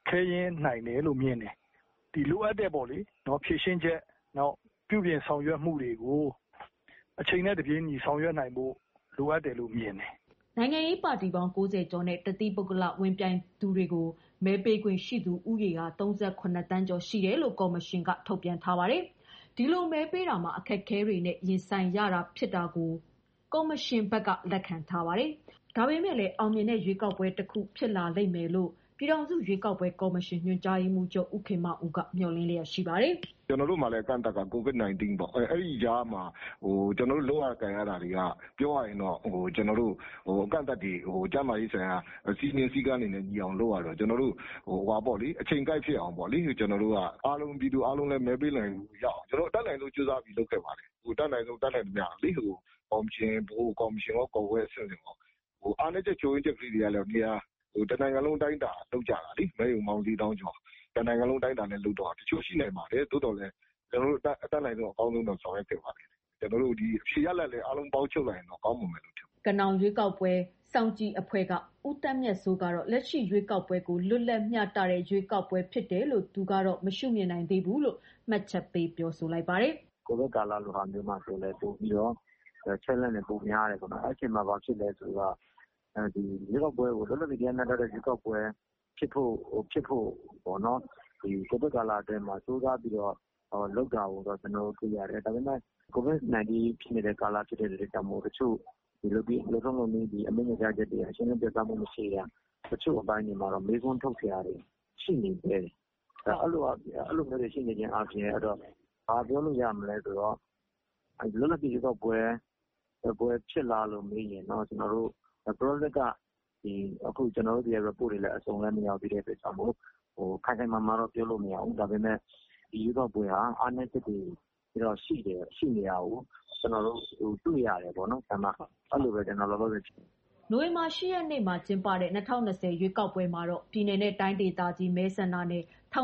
ခဲယဉ်နိုင်တယ်လို့မြင်တယ်ဒီလိုအပ်တဲ့ပေါ့လေနော်ဖြည့်ရှင်းချက်နောက်ပြုပြင်ဆောင်ရွက်မှုတွေကိုအချိန်နဲ့တပြေးညီဆောင်ရွက်နိုင်ဖို့လိုအပ်တယ်လို့မြင်တယ်နိုင်ငံရေးပါတီပေါင်း90ကျော်နဲ့တသီးပုဂ္ဂလဝင်ပြိုင်သူတွေကိုမဲပေးခွင့်ရှိသူဥယေက38တန်းကျော်ရှိတယ်လို့ကော်မရှင်ကထုတ်ပြန်ထားပါတယ်။ဒီလိုမဲပေးတာမှာအခက်အခဲတွေနဲ့ရင်ဆိုင်ရတာဖြစ်တာကိုကော်မရှင်ဘက်ကလက်ခံထားပါတယ်။ဒါပေမဲ့လည်းအောင်မြင်တဲ့ရွေးကောက်ပွဲတစ်ခုဖြစ်လာလိမ့်မယ်လို့ပြည်ထောင်စုရွေးကောက်ပွဲကော်မရှင်ညွှန်ကြားရေးမှူးချုပ်ဦးခင်မောင်ဦးကမျှော်လင့်လျက်ရှိပါတယ်။ကျွန်တော်တို့မှလည်းကန့်တက်က COVID-19 ပေါ့အဲ့ဒီကြားမှာကျွန်တော်တို့လောက်ရကန်ရတာတွေကပြောရရင်တော့ကျွန်တော်တို့ကန့်တက်တွေကျန်းမာရေးဆိုင်ရာစီမင်းစည်းကမ်းတွေနဲ့ညီအောင်လုပ်ရတော့ကျွန်တော်တို့ပေါ့လေအချိန်ကိုက်ဖြစ်အောင်ပေါ့လေကျွန်တော်တို့ကအားလုံးပြည်သူအားလုံးလည်းမဲပေးနိုင်ရအောင်ကျွန်တော်တက်နိုင်လို့ကြိုးစားပြီးလုပ်ခဲ့ပါတယ်တက်နိုင်လို့တက်နိုင်တယ်များလေကော်မရှင်ကော်မရှင်ရောကော်ဝဲအဆင့်ရောအားနဲ့ချက်ချိုးရင်းချက်ကလေးတွေကလည်းနေရာတနိုင်ငံလုံးတိုင်းတာလောက်ကြတာလေမဲယုံမောင်4000ကျော်တနိုင်ငံလုံးတိုင်းတာနဲ့လောက်တော့တချို့ရှိနိုင်ပါတယ်တိုးတော်လည်းကျွန်တော်တို့အတက်နိုင်ဆုံးအကောင်းဆုံးတော့ဆောင်ရွက်ခဲ့ပါတယ်ကျွန်တော်တို့ဒီအဖြေရလက်လည်းအားလုံးပေါင်းချုပ်လိုက်ရင်တော့ကောင်းမှာမယ်လို့ထင်ကနောင်ရွေးကောက်ပွဲစောင့်ကြည့်အဖွဲ့ကဦးတက်မြတ်စိုးကတော့လက်ရှိရွေးကောက်ပွဲကိုလွတ်လပ်မျှတတဲ့ရွေးကောက်ပွဲဖြစ်တယ်လို့သူကတော့မရှုမြင်နိုင်သေးဘူးလို့မှတ်ချက်ပေးပြောဆိုလိုက်ပါတယ်ကိုဗစ်ကာလလိုဟာမျိုးမှာဆိုလဲပို့ပြီးတော့ challenge နဲ့ပုံများတယ်ပေါ့နော်အဲ့ချိန်မှာဘာဖြစ်လဲဆိုတော့ဒီရွေးကောက်ပွဲကိုလွတ်လပ်ပြီးမျှတတဲ့ရွေးကောက်ပွဲဖြစ်ဖို့ပေါ့နော်ဒီကိုဗစ်ကာလအတွင်းမှာစူးစမ်းပြီးတော့လောက်တာကိုတော့ကျွန်တော်တို့တွေ့ရတယ်ဒါပေမဲ့ COVID-19 ဖြစ်နေတဲ့ကာလဖြစ်တဲ့အတွက်ကြောင့်မို့တချို့ဒီလိုပြီးလုံဆုံးလုံးဒီအမိန့်ကြားချက်တွေအရှင်းလင်းပြသမှုမရှိရတချို့အပိုင်းတွေမှာတော့မေးခွန်းထုတ်เสียရတယ်ရှိနေတယ်အဲ့လိုမျိုးတွေရှိနေခြင်းအပြင်အဲ့တော့ဘာပြောလို့ရမလဲဆိုတော့လွတ်လပ်ပြီးရွေးကောက်ပွဲဖြစ်လာလို့မေးရင်တော့ကျွန်တော်တို့ project ကဒီအခုကျွန်တော်တို့ဒီ report တွေလည်းအစုံလည်းမရောက်သေးတဲ့အတွက်ကြောင့်မို့ခိုင်ခိုင်မာမာတော့ပြောလို့မရဘူးဒါပေမဲ့ဒီရွေးကောက်ပွဲဟာအားနည်းချက်တွေပြီးတော့ရှိနေရကိုကျွန်တော်တို့တွေ့ရတယ်ပေါ့နော်ဆန္ဒအဲ့လိုပဲကျွန်တော်လောလောဆယ်နိုဝင်ဘာ10ရက်နေ့မှာကျင်းပတဲ့2020ရွေးကောက်ပွဲမှာတော့ပြည်내နဲ့တိုင်းဒေသကြီးမဲဆန္ဒနယ်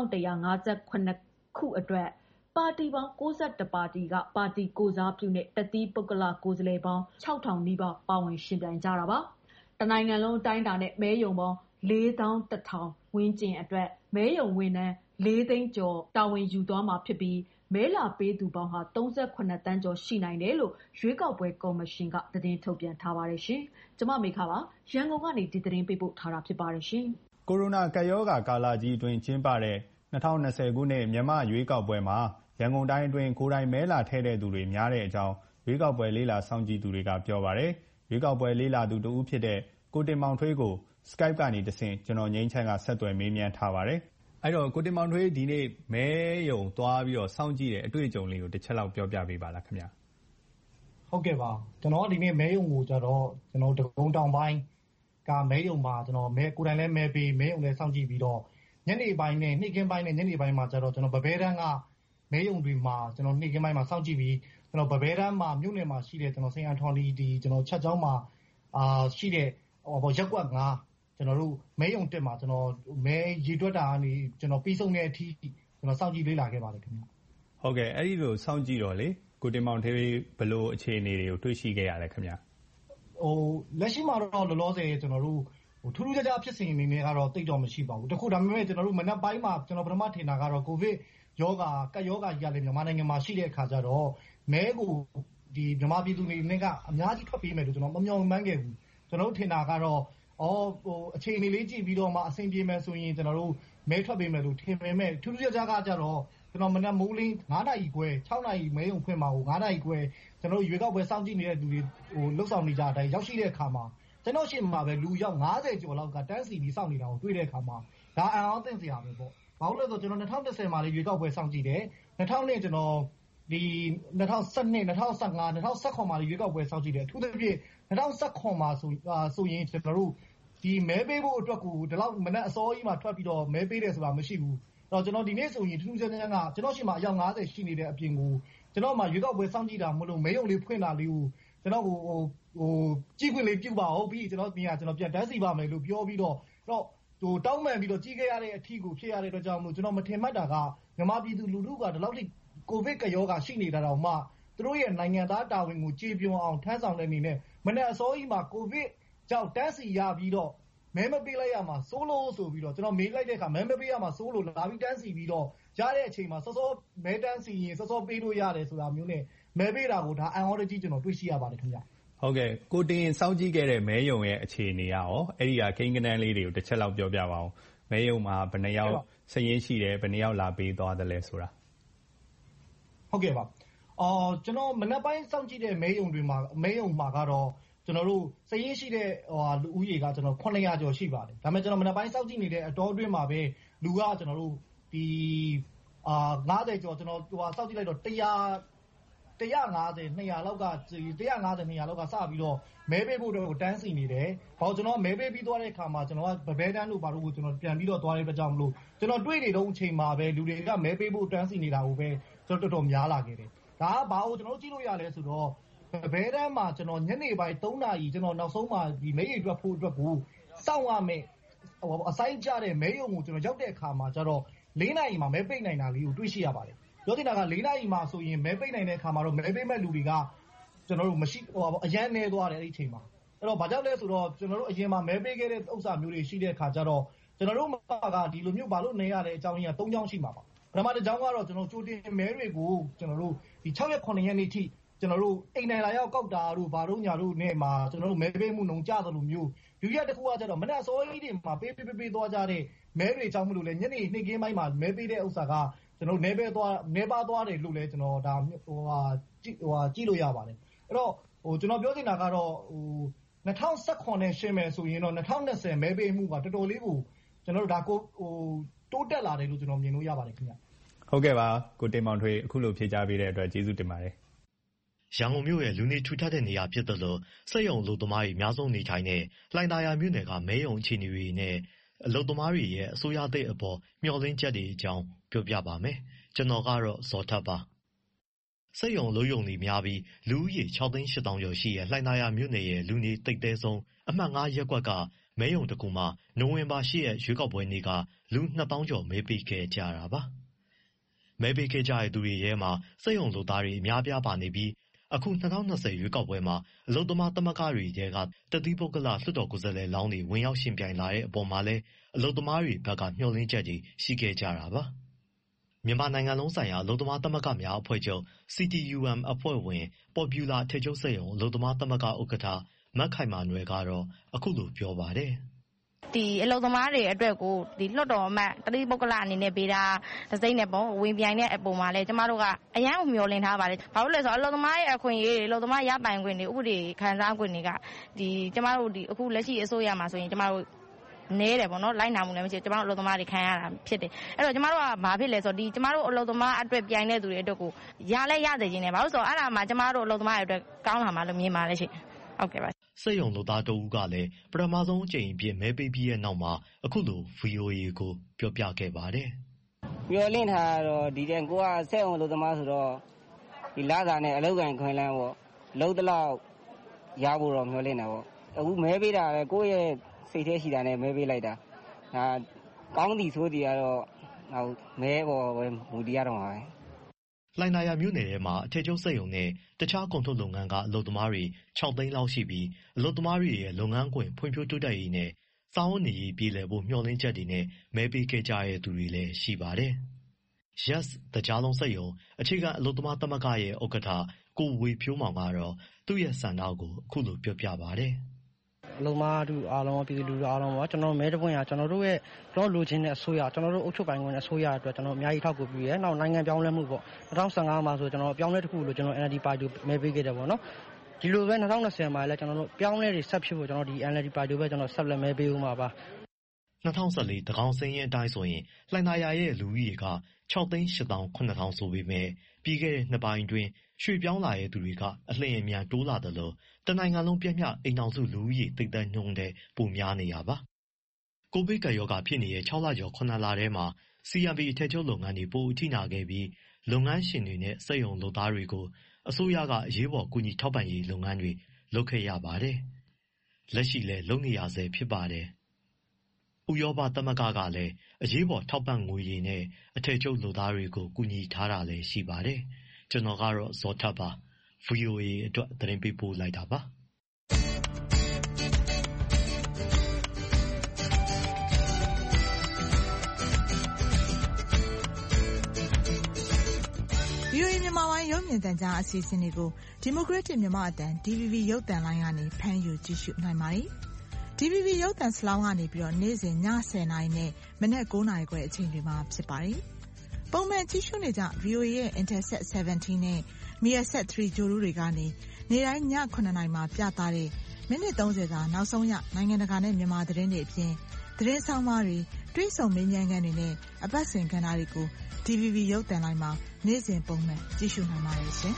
1158ခုအတွက်ပါတီပေါင်း61ပါတီကပါတီကိုစားပြုနဲ့တသီးပုဂ္ဂလကိုယ်စားလှယ်ပေါင်း6000နီးပါးပါဝင်ရှင်ပြိုင်ကြတာပါတနိုင်ငံလုံးတိုင်းတာနဲ့မဲယုံပေါင်း41000ဝန်းကျင်အတွက်မဲယုံဝန်ထမ်း4သိန်းကျော်တာဝန်ယူသွားမှာဖြစ်ပြီးမဲလာပေးသူပေါင်းဟာ38တန်းကျော်ရှိနိုင်တယ်လို့ရွေးကောက်ပွဲကော်မရှင်ကသတင်းထုတ်ပြန်ထားပါတယ်ရှင်။ကျွန်မမေခပါရန်ကုန်ကနေဒီသတင်းပေးပို့ထားတာဖြစ်ပါတယ်ရှင်။ကိုရိုနာကပ်ရောဂါကာလကြီးအတွင်းကျင်းပတဲ့2020ခုနှစ်မြန်မာရွေးကောက်ပွဲမှာရန်ကုန်တိုင်းအတွင်းကိုယ်တိုင်မဲလာထည့်တဲ့သူတွေများတဲ့အကြောင်းရွေးကောက်ပွဲလေးလာစောင့်ကြည့်သူတွေကပြောပါတယ်။ရွေးကောက်ပွဲလေးလာသူတဦးဖြစ်တဲ့ကိုတင်မောင်ထွေးကို Skype ကနေတဆင့်ကျွန်တော်ငိမ့်ချမ်းကဆက်သွယ်မေးမြန်းထားပါတယ်။အဲ့တော့ကိုတင်မောင်ထွေးဒီနေ့မဲယုံသွားပြီးတော့စောင့်ကြည့်တဲ့အတွေ့အကြုံလေးကိုတစ်ချက်လောက်ပြောပြပေးပါလားခင်ဗျာ။ဟုတ်ကဲ့ပါကျွန်တော်ဒီနေ့မဲယုံကိုကြတော့ကျွန်တော်ဒဂုံတောင်ပိုင်းကမဲယုံမှာကျွန်တော်မဲကိုယ်တိုင်လည်းမဲပေးမဲယုံလည်းစောင့်ကြည့်ပြီးတော့ညနေပိုင်းနဲ့နေ့ခင်းပိုင်းနဲ့ညနေပိုင်းမှာကြတော့ကျွန်တော်ဗဘဲတန်းကမဲယုံတွေမှာကျွန်တော်နေ့ခင်းပိုင်းမှာစောင့်ကြည့်ပြီးကျွန်တော်ဗဘဲတန်းမှာမြို့နယ်မှာရှိတဲ့ကျွန်တော်စိန်အန်ထော်နီဒီကျွန်တော်ချက်ချောင်းမှာရှိတဲ့ရက်ကွက်9ကျွန်တော်တို့မဲယုံတက်မှာကျွန်တော်မဲရေတွက်တာကနေကျွန်တော်ပြီးဆုံးတဲ့အထိကျွန်တော်စောင့်ကြည့်လေ့လာခဲ့ပါတယ်ခင်ဗျ။ဟုတ်ကဲ့အဲ့ဒီလိုစောင့်ကြည့်တော့လေကိုတင်မောင်ထွေးဘယ်လိုအခြေအနေတွေကိုတွေ့ရှိခဲ့ရလဲခင်ဗျာ။လက်ရှိမှာတော့လောလောဆယ်ကျွန်တော်တို့ထူးထူးခြားခြားဖြစ်စဉ်အနေနဲ့ကတော့တိတ်တော့မရှိပါဘူး။တခုဒါပေမဲ့ကျွန်တော်တို့မနက်ပိုင်းမှာကျွန်တော်ပထမထင်တာကတော့ကိုဗစ်ယောဂါကပ်ယောဂါကြီးကလည်းမြန်မာနိုင်ငံမှာရှိတဲ့အခါကျတော့မဲကိုဒီမြန်မာပြည်သူတွေနဲ့ကအများကြီးထွက်ပေးမယ်လို့ကျွန်တော်မမျှော်မှန်းခဲ့ဘူး။ကျွန်တော်တို့ထင်တာကတော့အခြေအနေလေးကြည့်ပြီးတော့မှအဆင်ပြေမယ်ဆိုရင်ကျွန်တော်တို့မဲထွက်ပေးမယ်လို့ထင်ပေမဲ့ထူးထူးခြားခြားကကြတော့ကျွန်တော်မနက်မိုးလင်း9နာရီခွဲ6နာရီမဲယုံဖွင့်မှာကို9နာရီခွဲကျွန်တော်တို့ရွေးကောက်ပွဲစောင့်ကြည့်နေတဲ့လူတွေလှုပ်ဆောင်နေကြတဲ့အတိုင်းရောက်ရှိတဲ့အခါမှာကျွန်တော်ရှေ့မှာပဲလူရောက်90ကျော်လောက်ကတန်းစီပြီးစောင့်နေတာကိုတွေ့တဲ့အခါမှာဒါအံ့အားသင့်စရာပဲပေါ့။ဘာလို့လဲဆိုတော့ကျွန်တော်2010မှာလေးရွေးကောက်ပွဲစောင့်ကြည့်တယ်2000ကျွန်တော်ဒီ2012 2015 2019မှာလေးရွေးကောက်ပွဲစောင့်ကြည့်တယ်အထူးသဖြင့်2019မှာဆိုရင်ကျွန်တော်တို့ဒီမဲပေးဖို့အတွက်ကိုဒီလောက်မနက်အစောကြီးမှာထွက်ပြီးတော့မဲပေးတယ်ဆိုတာမရှိဘူး။အဲ့တော့ကျွန်တော်ဒီနေ့ဆိုရင်ထူးထူးခြားခြားကကျွန်တော်ရှေ့မှာအယောက်90ရှိနေတဲ့အပြင်ကိုကျွန်တော်မှရွေးကောက်ပွဲစောင့်ကြည့်တာမလို့မဲယုံလေးဖွင့်တာလေးကိုကျွန်တော်ကြည့်ခွင့်လေးပြုပါဦးပြီးကျွန်တော်ပြန်တန်းစီပါမယ်လို့ပြောပြီးတော့တောင်းပန်ပြီးတော့ကြီးခဲ့ရတဲ့အထီးကိုဖြစ်ရတဲ့အတွက်ကြောင့်မို့ကျွန်တော်မထင်မှတ်တာကမြန်မာပြည်သူလူထုကဒီလောက်ထိကိုဗစ်ကရောဂါရှိနေတာတောင်မှသူတို့ရဲ့နိုင်ငံသားတာဝန်ကိုကြေပွန်အောင်ထမ်းဆောင်တဲ့အနေနဲ့မနက်အစောကြီးမှာကိုဗစ်ကြောင့်တန်းစီရပြီးတော့မဲမပေးလိုက်ရမှာစိုးလို့ဆိုပြီးတော့ကျွန်တော်မေးလိုက်တဲ့အခါမဲမပေးရမှာစိုးလို့လာပြီးတန်းစီပြီးတော့ရတဲ့အချိန်မှာစောစောမဲတန်းစီရင်စောစောပေးလို့ရတယ်ဆိုတာမျိုးနဲ့မဲပေးတာကိုဒါအန်အော်ကြီးကျွန်တော်တွေ့ရှိရပါတယ်ခင်ဗျဟုတ်ကဲ့ကိုတင်စောင့်ကြည့်ခဲ့တဲ့မဲယုံရဲ့အခြေအနေရောအဲ့ဒီကကိန်းကနန်းလေးတွေကိုတစ်ချက်လောက်ပြောပြပါအောင်မဲယုံမှာဘယ်နှယောက်စရင်ရှိတယ်ဘယ်နှယောက်လာပေးသွားတယ်လဲဆိုတာဟုတ်ကဲ့ပါကျွန်တော်မနက်ပိုင်းစောင့်ကြည့်တဲ့မဲယုံတွေမှာမဲယုံမှာကတော့ကျွန်တော်တို့စရင်ရှိတဲ့လူဦးရေကကျွန်တော်900ကျော်ရှိပါတယ်ဒါပေမဲ့ကျွန်တော်မနက်ပိုင်းစောင့်ကြည့်နေတဲ့အတော်အတွင်းမှာပဲလူကကျွန်တော်တို့ဒီ90ကျော်ကျွန်တော်စောင့်ကြည့်လိုက်တော့150 200လောက်က150 200လောက်ကစပြီးတော့မဲပေးဖို့တော့တန်းစီနေတယ်။ဘာလို့ကျွန်တော်မဲပေးပြီးသွားတဲ့အခါမှာကျွန်တော်ကဗဘဲတန်းတို့ဘာလို့ကိုကျွန်တော်ပြန်ပြီးတော့သွားတဲ့အတွက်ကြောင့်မလို့ကျွန်တော်တွေ့နေတော့အချိန်မှာပဲလူတွေကမဲပေးဖို့တန်းစီနေတာကိုပဲကျွန်တော်တော်တော်များလာခဲ့တယ်။ဒါကဘာလို့ကျွန်တော်ကြည့်လို့ရလဲဆိုတော့ဗဘဲတန်းမှာကျွန်တော်ညနေပိုင်း3နာရီကျွန်တော်နောက်ဆုံးမှာဒီမဲရိတ်တွက်ဖို့အတွက်ကိုစောင့်ရမယ်အဆိုင်ကြတဲ့မဲယုံကိုကျွန်တော်ရောက်တဲ့အခါမှာကျတော့4နာရီမှာမဲပိတ်နိုင်တာလေးကိုတွေ့ရှိရပါတယ်။ပြောတင်တာက4နာရီမှာဆိုရင်မဲပိတ်နိုင်တဲ့အခါမှာတော့မဲပေးမဲ့လူတွေကကျွန်တော်တို့မရှိအရန်နေသွားတယ်အဲ့ဒီအချိန်မှာအဲ့တော့ဘာကြောင့်လဲဆိုတော့ကျွန်တော်တို့အရင်မှာမဲပေးခဲ့တဲ့ဥစ္စာမျိုးတွေရှိတဲ့အခါကျတော့ကျွန်တော်တို့ကဒီလိုမျိုးဘာလို့နေရတဲ့အကြောင်းရင်းက3ကြောင်းရှိမှာပါပထမတစ်ကြောင်းကတော့ကျွန်တော်ကြိုတင်မဲတွေကိုကျွန်တော်တို့ဒီ6ရက်9ရက်နေ့ထိကျွန်တော်တို့အိမ်နိုင်လာရောက်ကောက်တာတို့ဘာလို့ညာတို့နဲ့မှာကျွန်တော်တို့မဲပေးမှုနှုံကြသလိုမျိုးယူရက်တစ်ခုကကျတော့မနေ့အစောကြီးတွေမှာပေးသွားကြတဲ့မဲတွေအကြောင်းမလို့လဲညနေနေ့ကင်းပိုင်းမှာမဲပေးတဲ့ဥစ္စာကကျွန်တော်နေပါသွားတယ်လို့လဲကျွန်တော်ဒါကြည့်လို့ရပါတယ်အဲ့တော့ကျွန်တော်ပြောချင်တာကတော့2019နဲ့ရှင်းမယ်ဆိုရင်တော့2020မဲပေးမှုကတော်တော်လေးကိုကျွန်တော်တို့ဒါကိုတိုးတက်လာတယ်လို့ကျွန်တော်မြင်လို့ရပါတယ်ခင်ဗျဟုတ်ကဲ့ပါကိုတင်မောင်ထွေးအခုလိုဖြေကြားပေးတဲ့အတွက်ကျေးဇူးတင်ပါတယ်ရန်ကုန်မြို့ရဲ့လူနေထူထပ်တဲ့နေရာဖြစ်သလိုစက်ရုံလုပ်သမားတွေအများဆုံးနေထိုင်တဲ့လှိုင်သာယာမြို့နယ်ကမဲယုံအခြေအနေတွေနဲ့အလုပ်သမားတွေရဲ့အစိုးရသစ်အပေါ်မျှော်လင့်ချက်တွေအကြောင်းပြောပြပါမယ်။ကျွန်တော်ကတော့ဇော်ထက်ပါ။စက်ရုံလုပ်ရုံတွေများပြီးလူဦးရေ6,800,000ကျော်ရှိတဲ့လှိုင်သာယာမြို့နယ်ရဲ့လူနေသိပ်သည်းဆုံးအမှတ်9ရပ်ကွက်ကမဲယုံတစ်ခုမှာနိုဝင်ဘာ10ရက်ရွေးကောက်ပွဲနေ့ကလူ2,000 ကျော်မဲပေးခဲ့ကြတာပါ။မဲပေးခဲ့ကြတဲ့သူတွေထဲမှာစက်ရုံလုပ်သားတွေအများပြားပါနေပြီးအခု2020ရွေးကောက်ပွဲမှာအလုပ်သမားသမဂ္ဂတွေထဲကတသီးပုဂ္ဂလလွှတ်တော်ကိုယ်စားလှယ်လောင်းတွေဝင်ရောက်ရှင်ပြိုင်လာတဲ့အပေါ်မှာလည်းအလုပ်သမားတွေဘက်ကမျှော်လင့်ချက်တွေရှိခဲ့ကြတာပါမြန်မာနိုင်ငံလုံးဆိုင်ရာအလုပ်သမားသမဂ္ဂများအဖွဲ့ချုပ် CTUM အဖွဲ့ဝင်ပေါ်ပြူလာထေချုပ်စက်ရုံအလုပ်သမားသမဂ္ဂဥက္ကဋ္ဌမတ်ခိုင်မာနွယ်ကတော့အခုလိုပြောပါတယ်ဒီအလုပ်သမားတွေအတွက်ကိုဒီလွှတ်တော်အမတ်တတိပုဂ္ဂလအနေနဲ့ပေးတာတစ်စိမ့်နဲ့ပေါ့ဝင်ပြိုင်တဲ့အပေါ်မှာလည်းကျမတို့ကအရန်ကိုမျှော်လင့်ထားပါတယ်။ဘာလို့လဲဆိုတော့အလုပ်သမားရဲ့အခွင့်အရေးတွေအလုပ်သမားရပိုင်ခွင့်တွေဥပဒေခံစားခွင့်တွေကဒီကျမတို့ဒီအခုလက်ရှိအစိုးရမှာဆိုရင်ကျမတို့နေတယ်ပေါ့နော်လိုက်နာမှုလည်းမရှိကျမတို့အလုပ်သမားတွေခံရတာဖြစ်တယ်။အဲ့တော့ကျမတို့ကဘာဖြစ်လဲဆိုတော့ဒီကျမတို့အလုပ်သမားအတွက်ပြိုင်တဲ့သူတွေအတွက်ကိုရလဲရစေခြင်းနဲ့ဘာလို့ဆိုတော့အဲ့ဒါမှကျမတို့အလုပ်သမားတွေအတွက်ကောင်းလာမှလို့မြင်ပါလေရှင်။ဟုတ်ကဲ့ပါစက်ရုံလုပ်သားတဦးကလည်းပထမဆုံးအကြိမ်အဖြစ်မဲပေးပြီးရဲ့နောက်မှာအခုလို VOA ကိုပြောပြခဲ့ပါတယ်။မျှော်လင့်ထားတော့ဒီတဲ့ကိုကစက်ရုံလုပ်သမားဆိုတော့ဒီလစာနဲ့အလုပ်ကိုင်ခွင့်လန်းပေါ့လုံးတလောက်ရဖို့တော့မျှော်လင့်တာပေါ့အခုမဲပေးတာပဲကိုယ့်ရဲ့စိတ်ထဲရှိတာနဲ့မဲပေးလိုက်တာဒါကောင်းသည်ဆိုသည်ကတော့မဲပေါ်ပဲမူတည်ရတော့မှာပဲလှိုင်သာယာမြို့နယ်ထဲမှာအထည်ချုပ်စက်ရုံနဲ့တခြားကုန်ထုတ်လုပ်ငန်းကအလုပ်သမားတွေ6 သိန်းလောက်ရှိပြီးအလုပ်သမားတွေရဲ့လုပ်ငန်းခွင်ဖွံ့ဖြိုးတိုးတက်ရေးနဲ့စာဝန်နေရေးပြည်လည်ဖို့မျှော်လင့်ချက်တွေနဲ့မဲပေးခဲ့ကြတဲ့သူတွေလည်းရှိပါတယ်။ Yes တကြားလုံးစက်ရုံအခြေခံအလုပ်သမားသမဂ္ဂရဲ့ဥက္ကဋ္ဌကိုဝေဖြိုးမောင်ကတော့သူ့ရဲ့ဆန္ဒကိုအခုလိုပြောပြပါတယ်အလုံးမားတို့အားလုံးပြည်သူလူအားလုံးပေါ့ကျွန်တော်မဲတပွင့်ရကျွန်တော်တို့ရဲ့တော့လိုချင်တဲ့အစိုးရကျွန်တော်တို့အုပ်ချုပ်ပိုင်းဝင်အစိုးရအတွက်ကျွန်တော်အများကြီးထောက်ကူပြုရဲနောက်နိုင်ငံပြောင်းလဲမှုပေါ့2015မှာဆိုကျွန်တော်ပြောင်းလဲတစ်ခုလို့ကျွန်တော် NLD ပါတီမဲပေးခဲ့တယ်ပေါ့နော်ဒီလိုပဲ2020မှာလည်းကျွန်တော်တို့ပြောင်းလဲတွေဆက်ဖြစ်ဖို့ကျွန်တော်ဒီ NLD ပါတီပဲကျွန်တော်ဆက်လက်မဲပေးဦးမှာပါ 2014တကောင်စင်းရင်အတိုင်းဆိုရင်လှိုင်သာယာရဲ့လူဦးရေက6,809,000ဆိုပေမဲ့ပြီးခဲ့တဲ့နှစ်ပိုင်းအတွင်းရွှေ့ပြောင်းလာတဲ့သူတွေကအလျင်အမြန်တိုးလာတယ်လို့တနိုင်ငံလုံးပြည့်မြအိမ်ထောင်စုလူဦးရေသိပ်သည်းနှုန်းတဲ့ပိုများနေတာပါ။ကိုဗစ်ကရောဂါဖြစ်နေတဲ့6လကျော်9လထဲမှာ CMP အထည်ချုပ်လုပ်ငန်းတွေပိုအထိနာခဲ့ပြီးလုပ်ငန်းရှင်တွေနဲ့စက်ရုံလုပ်သားတွေကိုအစိုးရကအရေးပေါ်ကူညီထောက်ပံ့ရေးလုပ်ငန်းတွေလုပ်ခဲ့ရပါတယ်။လက်ရှိလည်းလုပ်နေရဆဲဖြစ်ပါတယ်။ဥရောပသမဂ္ဂကလည်းအရေးပေါ်ထောက်ပံ့ငွေတွေနဲ့အထည်ချုပ်လုပ်သားတွေကိုကူညီထားတာလည်းရှိပါတယ်။ကျွန်တော်ကတော့ဇော်ထက်ပါ VOA အတွက်သတင်းပေးပို့လိုက်တာပါ။မြန်မာပိုင်းရုပ်မြင်သံကြားအစီအစဉ်တွေကိုဒီမိုကရက်တစ်မြန်မာအသံ DVB ရုပ်သံလိုင်းကနေဖမ်းယူကြည့်ရှုနိုင်ပါတယ်။ DVB ရုပ်သံစလောင်းကနေပြီးတော့နေ့စဉ်ည10:00 နာရီနဲ့မနက်9:00 နာရီခွဲအချိန်တွေမှာဖြစ်ပါတယ်။ပုံမှန်ကြည့်ရှုနေကြ VOA ရဲ့ Intelsat 17နဲ့ Measat 3 ဂြိုလ်တုတွေကနေနေ့တိုင်းည9:00 နာရီမှာပြသတဲ့မိနစ်30စာနောက်ဆုံးရနိုင်ငံတကာနဲ့မြန်မာသတင်းတွေအပြင်သတင်းဆောင်မတွေတွေ့ဆုံမေးမြန်းခန်းတွေနဲ့အပတ်စဉ်ကဏ္ဍတွေကို DVB ရုပ်သံလိုင်းမှာနေ့စဉ်ပုံမှန်ကြည့်ရှုနိုင်ပါတယ်ရှင်။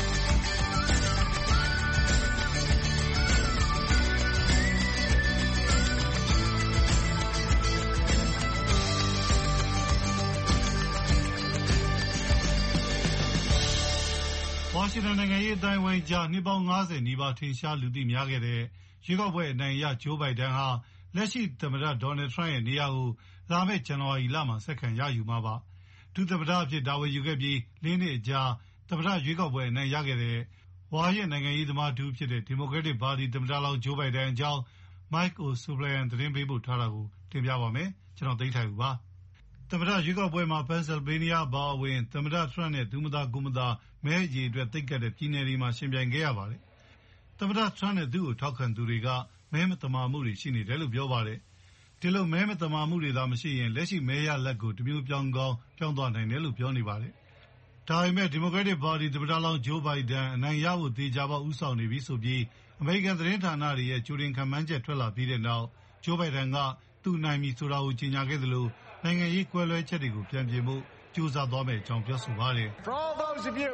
ဝါရှင်တန်နိုင်ငံရေးအတိုင်းအဝိုင်းကြားနှစ်ပေါင်း50နီးပါးထင်ရှားလူသိများခဲ့တဲ့ရွေးကောက်ပွဲအနိုင်ရဂျိုးဘိုင်ဒန်ဟာလက်ရှိသမ္မတဒေါ်နယ်ထရန့်ရဲ့နေရာကိုလာမယ့်ဇန်နဝါရီလမှာဆက်ခံရယူမှာပါ။ဒုသမ္မတအဖြစ်တာဝန်ယူခဲ့ပြီး4နှစ်အကြာသမ္မတရွေးကောက်ပွဲအနိုင်ရခဲ့တဲ့ဝါရင့်နိုင်ငံရေးသမားတူဖြစ်တဲ့ဒီမိုကရက်တစ်ပါတီသမ္မတလောင်းဂျိုးဘိုင်ဒန်အကြောင်း Mike O'Sullivan သတင်းပေးပို့ထားတာကိုတင်ပြပါမယ်။ကျွန်တော်သိထိုင်ဦးပါ။သမ္မတရွေးကောက်ပွဲမှာ Pennsylvania အပါအဝင်သမ္မတထရန့်နဲ့သူမသားကိုမသားမဲအရေအတွက်သိပ်ကတ်တဲ့ပြည်နယ်တွေမှာရှင်ပြိုင်ခဲ့ရပါတယ်။သမ္မတထရန့်နဲ့သူ့ကိုထောက်ခံသူတွေကမဲမသမာမှုတွေရှိနေတယ်လို့ပြောပါတယ်။ဒီလိုမဲမသမာမှုတွေသာမရှိရင်လက်ရှိမဲရလဒ်ကိုတမျိုးပြောင်းကောင်းပြောင်းသွားနိုင်တယ်လို့ပြောနေပါတယ်။ဒါပေမဲ့ဒီမိုကရက်တစ်ပါတီသမ္မတလောင်းဂျိုးဘိုင်ဒန်အနိုင်ရဖို့သေချာပေါက်ဦးဆောင်နေပြီဆိုပြီးအမေရိကန်သတင်းဌာနတွေရဲ့ကြိုတင်ခန့်မှန်းချက်ထွက်လာပြီးတဲ့နောက်ဂျိုးဘိုင်ဒန်ကသူ့နိုင်ပြီဆိုတာကိုကြေညာခဲ့သလိုနိုင်ငံရေးကွဲလွဲချက်တွေကိုပြန်ပြင်ဖို့ကြိုးစားသွားမယ့်အကြောင်းပြောဆိုပါတယ်။ For all those of you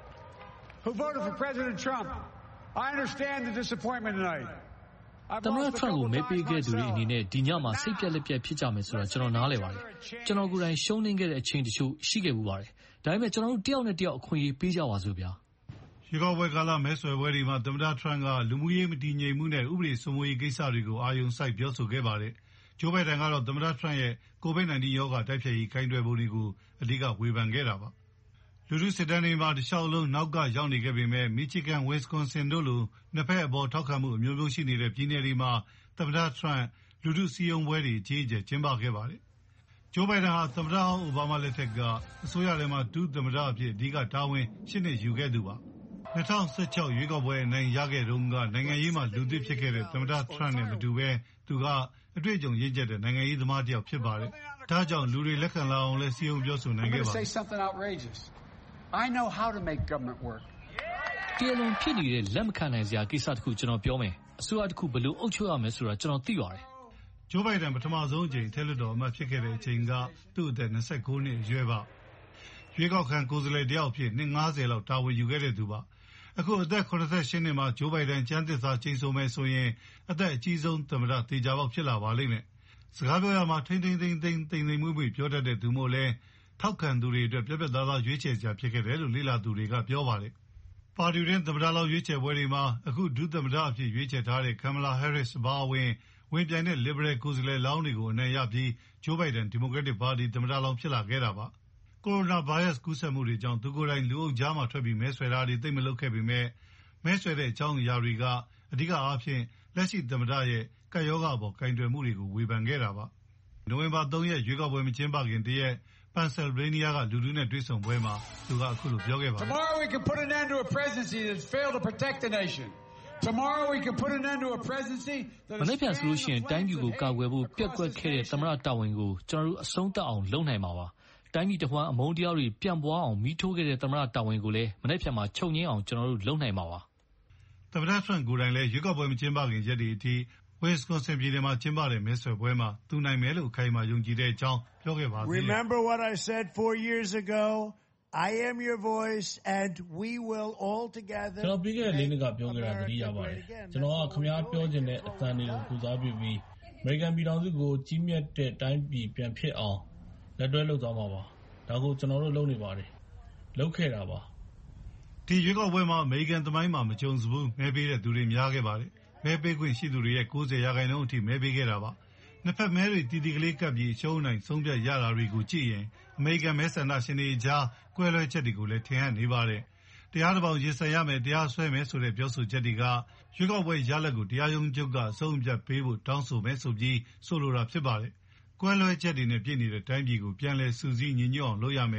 who voted for President Trump, I understand the disappointment tonight. သမ္မတထရန့်ကိုမဲပေးခဲ့သူတွေအနေနဲ့ဒီညမှာစိတ်ပြက်လက်ပြက်ဖြစ်ကြမယ်ဆိုတာကျွန်တော်နားလည်ပါတယ်။ကျွန်တော်ကိုယ်တိုင်ရှုံးနိမ့်ခဲ့တဲ့အချိန်တချို့ရှိခဲ့မှုပါတယ်။ဒါပေမဲ့ကျွန်တော်တို့တယောက်နဲ့တယောက်အခွင့်အရေးပေးကြပါစို့ဗျာ။ရွေးကောက်ပွဲကာလမဲဆွယ်ပွဲတွေမှာသမ္မတထရန့်ကလူမှုရေးမတည်ငြိမ်မှုနဲ့ဥပဒေစိုးမိုးရေးကိစ္စတွေကိုအာရုံစိုက်ပြောဆိုခဲ့ပါတယ်။ဂျိုးဘိုင်ဒန်ကတော့သမ္မတထရန့်ရဲ့ COVID-19 ရောဂါတိုက်ဖျက်ရေးကိုင်တွယ်ပုံတွေကိုအဓိကဝေဖန်ခဲ့တာပါ။လူထုစစ်တမ်းတွေမှာတလျှောက်လုံးနောက်ကရောက်နေခဲ့ပေမဲ့မီချီဂန်၊ဝစ်ကွန်ဆင်တို့လိုနှစ်ဖက်အပေါ်ထောက်ခံမှုအမျိုးမျိုးရှိနေတဲ့ပြည်နယ်တွေမှာသမ္မတထရန့်လူထုစည်းရုံးပွဲတွေအကြီးအကျယ်ကျင်းပခဲ့ပါတယ်။ဂျိုးဘိုင်ဒန်ဟာသမ္မတဟောင်းအိုဘားမားလက်ထက်ကအစိုးရထဲမှာဒုသမ္မတအဖြစ်အဓိကတာဝန်8နှစ်ယူခဲ့သူပါ။2016ရွေးကောက်ပွဲအနိုင်ရခဲ့တုန်းကနိုင်ငံရေးမှာလူသစ်ဖြစ်ခဲ့တဲ့သမ္မတထရန့်နဲ့မတူဘဲသူကအတွေ့အကြုံရင့်ကျက်တဲ့နိုင်ငံရေးသမားတစ်ယောက်ဖြစ်ပါတယ်။ဒါကြောင့်လူတွေလက်ခံလာအောင်လဲစည်းရုံးပြောဆိုနိုင်ခဲ့ပါတယ်။ I know how to make government work. တရားလုံးဖြစ်နေတဲ့လက်မခံနိုင်စရာကိစ္စတခုကျွန်တော်ပြောမယ်။အစိုးရတစ်ခုဘယ်လိုအုပ်ချုပ်ရမလဲဆိုတာကျွန်တော်သိပါတယ်။ဂျိုးဘိုင်ဒန်ပထမဆုံးအကြိမ်ထဲလွှတ်တော်အမတ်ဖြစ်ခဲ့တဲ့အချိန်ကသူ့အသက်29နှစ်အရွယ်ပါ။ရွေးကောက်ခံကိုယ်စားလှယ်တယောက်ဖြစ်နှစ်90လောက်တာဝန်ယူခဲ့တဲ့သူပါ။အခုအသက်88နှစ်မှာဂျိုးဘိုင်ဒန်ကျမ်းသစ္စာကျိန်ဆိုမယ်ဆိုရင်အသက်အကြီးဆုံးသမ္မတသေချာပေါက်ဖြစ်လာပါလိမ့်မယ်။စကားပြောရမှာထိမ့်မွေ့ပြောတတ်တဲ့သူမို့လဲထောက်ခံသူတွေအတွက်ပြတ်ပြတ်သားသားရွေးချယ်စရာဖြစ်ခဲ့တယ်လို့လေ့လာသူတွေကပြောပါတယ်။ပါတီတွင်းသမ္မတလောင်းရွေးချယ်ပွဲတွေမှာအခုဒုသမ္မတအဖြစ်ရွေးချယ်ထားတဲ့ကမ်မလာဟဲရစ်အပါအဝင်ဝင်ပြိုင်တဲ့လစ်ဘရယ်ကိုယ်စားလှယ်လောင်းတွေကိုအနိုင်ရပြီးဂျိုးဘိုင်ဒန်ဒီမိုကရက်တစ်ပါတီသမ္မတလောင်းဖြစ်လာခဲ့တာပါ။ကိုရိုနာဗိုင်းရပ်စ်ကူးစက်မှုတွေကြောင့်သူကိုယ်တိုင်လူအုပ်ကြားမှာထွက်ပြီးမဲဆွယ်တာတွေသိပ်မလုပ်ခဲ့ပေမဲ့မဲဆွယ်တဲ့အကြောင်းအရာတွေကအဓိကအားဖြင့်လက်ရှိသမ္မတရဲ့ကပ်ရောဂါပေါ်ကိုင်တွယ်မှုတွေကိုဝေဖန်ခဲ့တာပါ။နိုဝင်ဘာ3ရက်ရွေးကောက်ပွဲမကျင်းပခင်တရက် Pennsylvania ကလူထုနဲ့တွေ့ဆုံပွဲမှာသူကအခုလိုပြောခဲ့ပါတယ်။ Tomorrow we can put an end to a presidency that's failed to protect the nation. Tomorrow we can put an end to a presidency that မနေ့ပြန်ဆိုလို့ရှိရင်တိုင်းပြည်ကိုကာကွယ်ဖို့ပြက်ကွက်ခဲ့တဲ့သမ္မတတာဝန်ကိုကျွန်တော်တို့အဆုံးသတ်အောင်လုပ်နိုင်မှာပါ။တိုင်းပြည်တစ်ဝန်းအမုန်းတရားတွေပြန့်ပွားအောင်မီးထိုးခဲ့တဲ့သမ္မတတာဝန်ကိုလည်းမနေ့ပြန်မှာချုပ်ငြင်းအောင်ကျွန်တော်တို့လုပ်နိုင်မှာပါ။သမ္မတထရန့်ကိုယ်တိုင်လည်းရွေးကောက်ပွဲမကျင်းပခင်ရက်တွေအထိWisconsin ပြည်နယ်မှာကျင်းပတဲ့မဲဆွယ်ပွဲမှာသူနိုင်မယ်လို့အခိုင်အမာယုံကြည်တဲ့အကြောင်းပြောခဲ့ပါသေးတယ်။ Remember what I said 4 years ago. I am your voice and we will all together ကျွန်တော်ပြီးခဲ့တဲ့4နှစ်ကပြောခဲ့တာသတိရပါတယ်။ကျွန်တော်ကခင်ဗျားပြောချင်တဲ့အသံတွေကိုကုစားပြီးအမေရိကန်ပြည်ထောင်စုကိုကြီးမြတ်တဲ့တိုင်းပြည်ပြန်ဖြစ်အောင်လက်တွဲလုပ်သွားမှာပါ။ဒါကိုကျွန်တော်တို့လုပ်နေပါတယ်။လုပ်ခဲ့တာပါ။ဒီရွေးကောက်ပွဲမှာအမေရိကန်သမိုင်းမှာမကြုံစဘူးမဲပေးတဲ့သူတွေများခဲ့ပါတယ်။မဲပေးခွင့်ရှိသူတွေရဲ့90%အထိမဲပေးခဲ့တာပါ။နှစ်ဖက်မဲတွေတီတီကလေးကပ်ပြီးအရှုံးနိုင်ဆုံးဖြတ်ရတာတွေကိုကြည့်ရင်အမေရိကန်မဲဆန္ဒရှင်တွေကြားကွဲလွဲချက်တွေကိုလည်းထင်ဟပ်နေပါတယ်။တရားတစ်ပေါင်ရင်ဆိုင်ရမယ်တရားစွဲမယ်ဆိုတဲ့ပြောဆိုချက်တွေကရွေးကောက်ပွဲရလဒ်ကိုတရားရုံးချုပ်ကအဆုံးအဖြတ်ပေးဖို့တောင်းဆိုမယ်ဆိုပြီးဆိုလိုတာဖြစ်ပါတယ်။ကွဲလွဲချက်တွေနဲ့ပြည်နေတဲ့တိုင်းပြည်ကိုပြန်လည်စုစည်းညီညွတ်အောင်လုပ်ရမယ်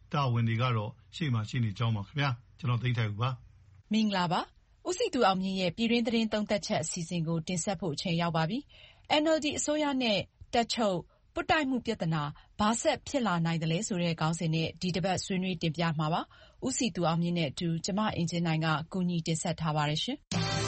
တာဝန်တွေကတော့ရှေ့မှာရှိနေကြောင်းပါခင်ဗျာကျွန်တော်သိထိုက်ဦးပါမင်္ဂလာပါဦးစီသူအောင်မြင့်ရဲ့ပြည်တွင်းသတင်းသုံးသပ်ချက်အစီအစဉ်ကိုတင်ဆက်ဖို့အချိန်ရောက်ပါပြီ NLD အစိုးရနဲ့တပ်ချုပ်ပွတ်တိုက်မှုပြဿနာဘာဆက်ဖြစ်လာနိုင်တယ်လဲဆိုတဲ့ခေါင်းစဉ်နဲ့ဒီတစ်ပတ်ဆွေးနွေးတင်ပြမှာပါဦးစီသူအောင်မြင့်နဲ့အတူကျမအင်ဂျင်နိုင်ကကူညီတင်ဆက်ထားပါတယ်ရှင်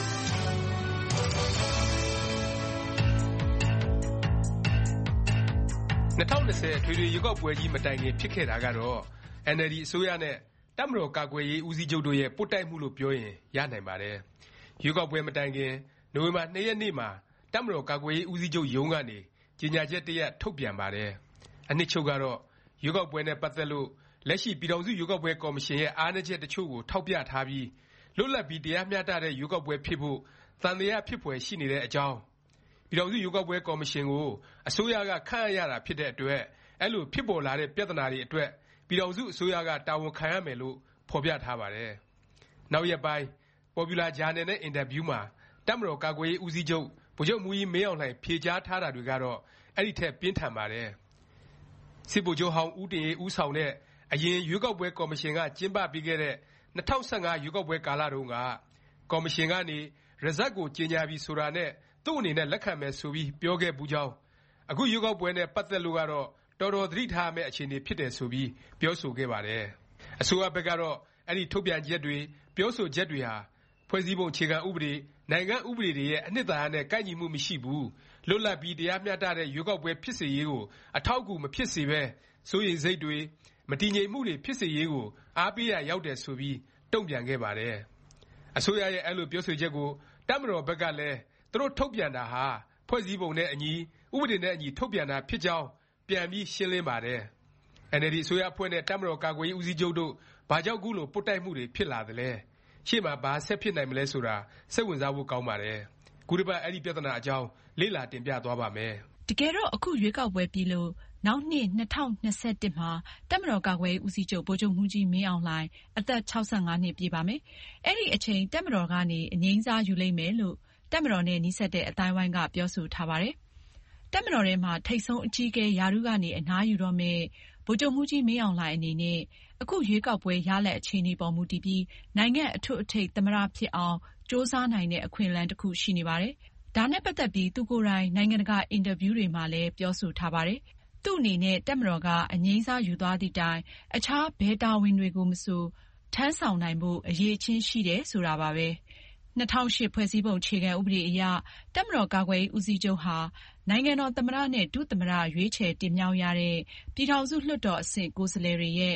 2020ထွေထွေရွေးကောက်ပွဲကြီးမတိုင်ခင်ဖြစ်ခဲ့တာကတော့ NLD အစိုးရနဲ့တပ်မတော်ကာကွယ်ရေးဦးစီးချုပ်တို့ရဲ့ပွတ်တိုက်မှုလို့ပြောရင်ရနိုင်ပါတယ်။ရွေးကောက်ပွဲမတိုင်ခင်နိုဝင်ဘာ 2 ရက်နေ့မှာတပ်မတော်ကာကွယ်ရေးဦးစီးချုပ်ရုံးကနေကြေညာချက်တစ်ရပ်ထုတ်ပြန်ပါတယ်။အနှစ်ချုပ်ကတော့ရွေးကောက်ပွဲနဲ့ပတ်သက်လို့လက်ရှိပြည်ထောင်စုရွေးကောက်ပွဲကော်မရှင်ရဲ့အားနည်းချက်တချို့ကိုထောက်ပြထားပြီးလွတ်လပ်ပြီးတရားမျှတတဲ့ရွေးကောက်ပွဲဖြစ်ဖို့သံသယဖြစ်ဖွယ်ရှိနေတဲ့အကြောင်းပြည်ထောင်စုရွေးကောက်ပွဲကော်မရှင်ကိုအစိုးရကခန့်အပ်ရတာဖြစ်တဲ့အတွက်အဲ့လိုဖြစ်ပေါ်လာတဲ့ပြဿနာတွေအတွက်ပြည်ထောင်စုအစိုးရကတာဝန်ခံရမယ်လို့ဖော်ပြထားပါတယ်။နောက်ရက်ပိုင်း Popular Journal နဲ့အင်တာဗျူးမှာတပ်မတော်ကာကွယ်ရေးဦးစီးချုပ်ဗိုလ်ချုပ်မှူးကြီးမင်းအောင်လှိုင်ဖြေကြားထားတာတွေကတော့အဲ့ဒီထက်ပြင်းထန်ပါတယ်။စစ်ဗိုလ်ချုပ်ဟောင်းဦးတင်အေးဦးဆောင်တဲ့အရင်ရွေးကောက်ပွဲကော်မရှင်ကကျင်းပပေးခဲ့တဲ့2015ရွေးကောက်ပွဲကာလတုန်းကကော်မရှင်ကနေ result ကိုကြေညာပြီးဆိုတာနဲ့သူ့အနေနဲ့လက်ခံမယ်ဆိုပြီးပြောခဲ့ပူးကြောင်းအခုရွေးကောက်ပွဲနဲ့ပတ်သက်လို့ကတော့တော်တော်သတိထားရမယ့်အခြေအနေဖြစ်တယ်ဆိုပြီးပြောဆိုခဲ့ပါတယ်။အစိုးရဘက်ကတော့အဲ့ဒီထုတ်ပြန်ချက်တွေပြောဆိုချက်တွေဟာဖွဲ့စည်းပုံအခြေခံဥပဒေနိုင်ငံဥပဒေတွေရဲ့အနှစ်သာရနဲ့ကိုက်ညီမှုမရှိဘူးလွတ်လပ်ပြီးတရားမျှတတဲ့ရွေးကောက်ပွဲဖြစ်စေရေးကိုအထောက်အကူမဖြစ်စေပဲစိုးရိမ်စိတ်တွေမတည်ငြိမ်မှုတွေဖြစ်စေရေးကိုအားပေးရရောက်တယ်ဆိုပြီးတုံ့ပြန်ခဲ့ပါတယ်။အစိုးရရဲ့အဲ့လိုပြောဆိုချက်ကိုတပ်မတော်ဘက်ကလည်းသူတို့ထုတ်ပြန်တာဟာဖွဲ့စည်းပုံနဲ့အညီဥပဒေနဲ့အညီထုတ်ပြန်တာဖြစ်ကြောင်းပြန်ပြီးရှင်းလင်းပါတယ်။ NLD အစိုးရအဖွဲ့နဲ့တပ်မတော်ကာကွယ်ရေးဦးစီးချုပ်တို့ဘာကြောင့်ခုလိုပွတ်တိုက်မှုတွေဖြစ်လာသလဲရှေ့မှာဘာဆက်ဖြစ်နိုင်မလဲဆိုတာစိတ်ဝင်စားဖို့ကောင်းပါတယ်။ခုတစ်ပတ်အဲ့ဒီပြဿနာအကြောင်းလေ့လာတင်ပြသွားပါမယ်။တကယ်တော့အခုရွေးကောက်ပွဲပြီးလို့နောက်နှစ်2021မှာတပ်မတော်ကာကွယ်ရေးဦးစီးချုပ်ဗိုလ်ချုပ်မှူးကြီးမင်းအောင်လှိုင်အသက်65နှစ်ပြည့်ပါမယ်။အဲ့ဒီအချိန်တပ်မတော်ကနေအငြိမ်းစားယူလိမ့်မယ်လို့တပ်မတော်နဲ့နီးစပ်တဲ့အသိုင်းအဝိုင်းကပြောဆိုထားပါတယ်။တပ်မတော်ထဲမှာထိပ်ဆုံးအကြီးအကဲရာထူးကနေအနားယူတော့မဲ့ဗိုလ်ချုပ်မှူးကြီးမင်းအောင်လှိုင်အနေနဲ့အခုရွေးကောက်ပွဲရလဒ်အခြေအနေပေါ်မူတည်ပြီးနိုင်ငံအထွတ်အထိပ်သမ္မတဖြစ်အောင်ကြိုးစားနိုင်တဲ့အခွင့်အလမ်းတစ်ခုရှိနေပါတယ်။ဒါနဲ့ပတ်သက်ပြီးသူကိုယ်တိုင်နိုင်ငံတကာအင်တာဗျူးတွေမှာလည်းပြောဆိုထားပါတယ်။သူ့အနေနဲ့တပ်မတော်ကအငြိမ်းစားယူသွားသည့်တိုင်အခြားဘယ်တာဝန်တွေကိုမဆိုထမ်းဆောင်နိုင်ဖို့အရေးချင်းရှိတယ်ဆိုတာပါပဲ။2008ဖွဲ့စည်းပုံအခြေခံဥပဒေအရတပ်မတော်ကာကွယ်ရေးဦးစီးချုပ်ဟာနိုင်ငံတော်သမ္မတနဲ့ဒုသမ္မတရွေးချယ်တင်မြှောက်ရတဲ့ပြည်ထောင်စုလွှတ်တော်အဆင့်ကိုယ်စားလှယ်တွေရဲ့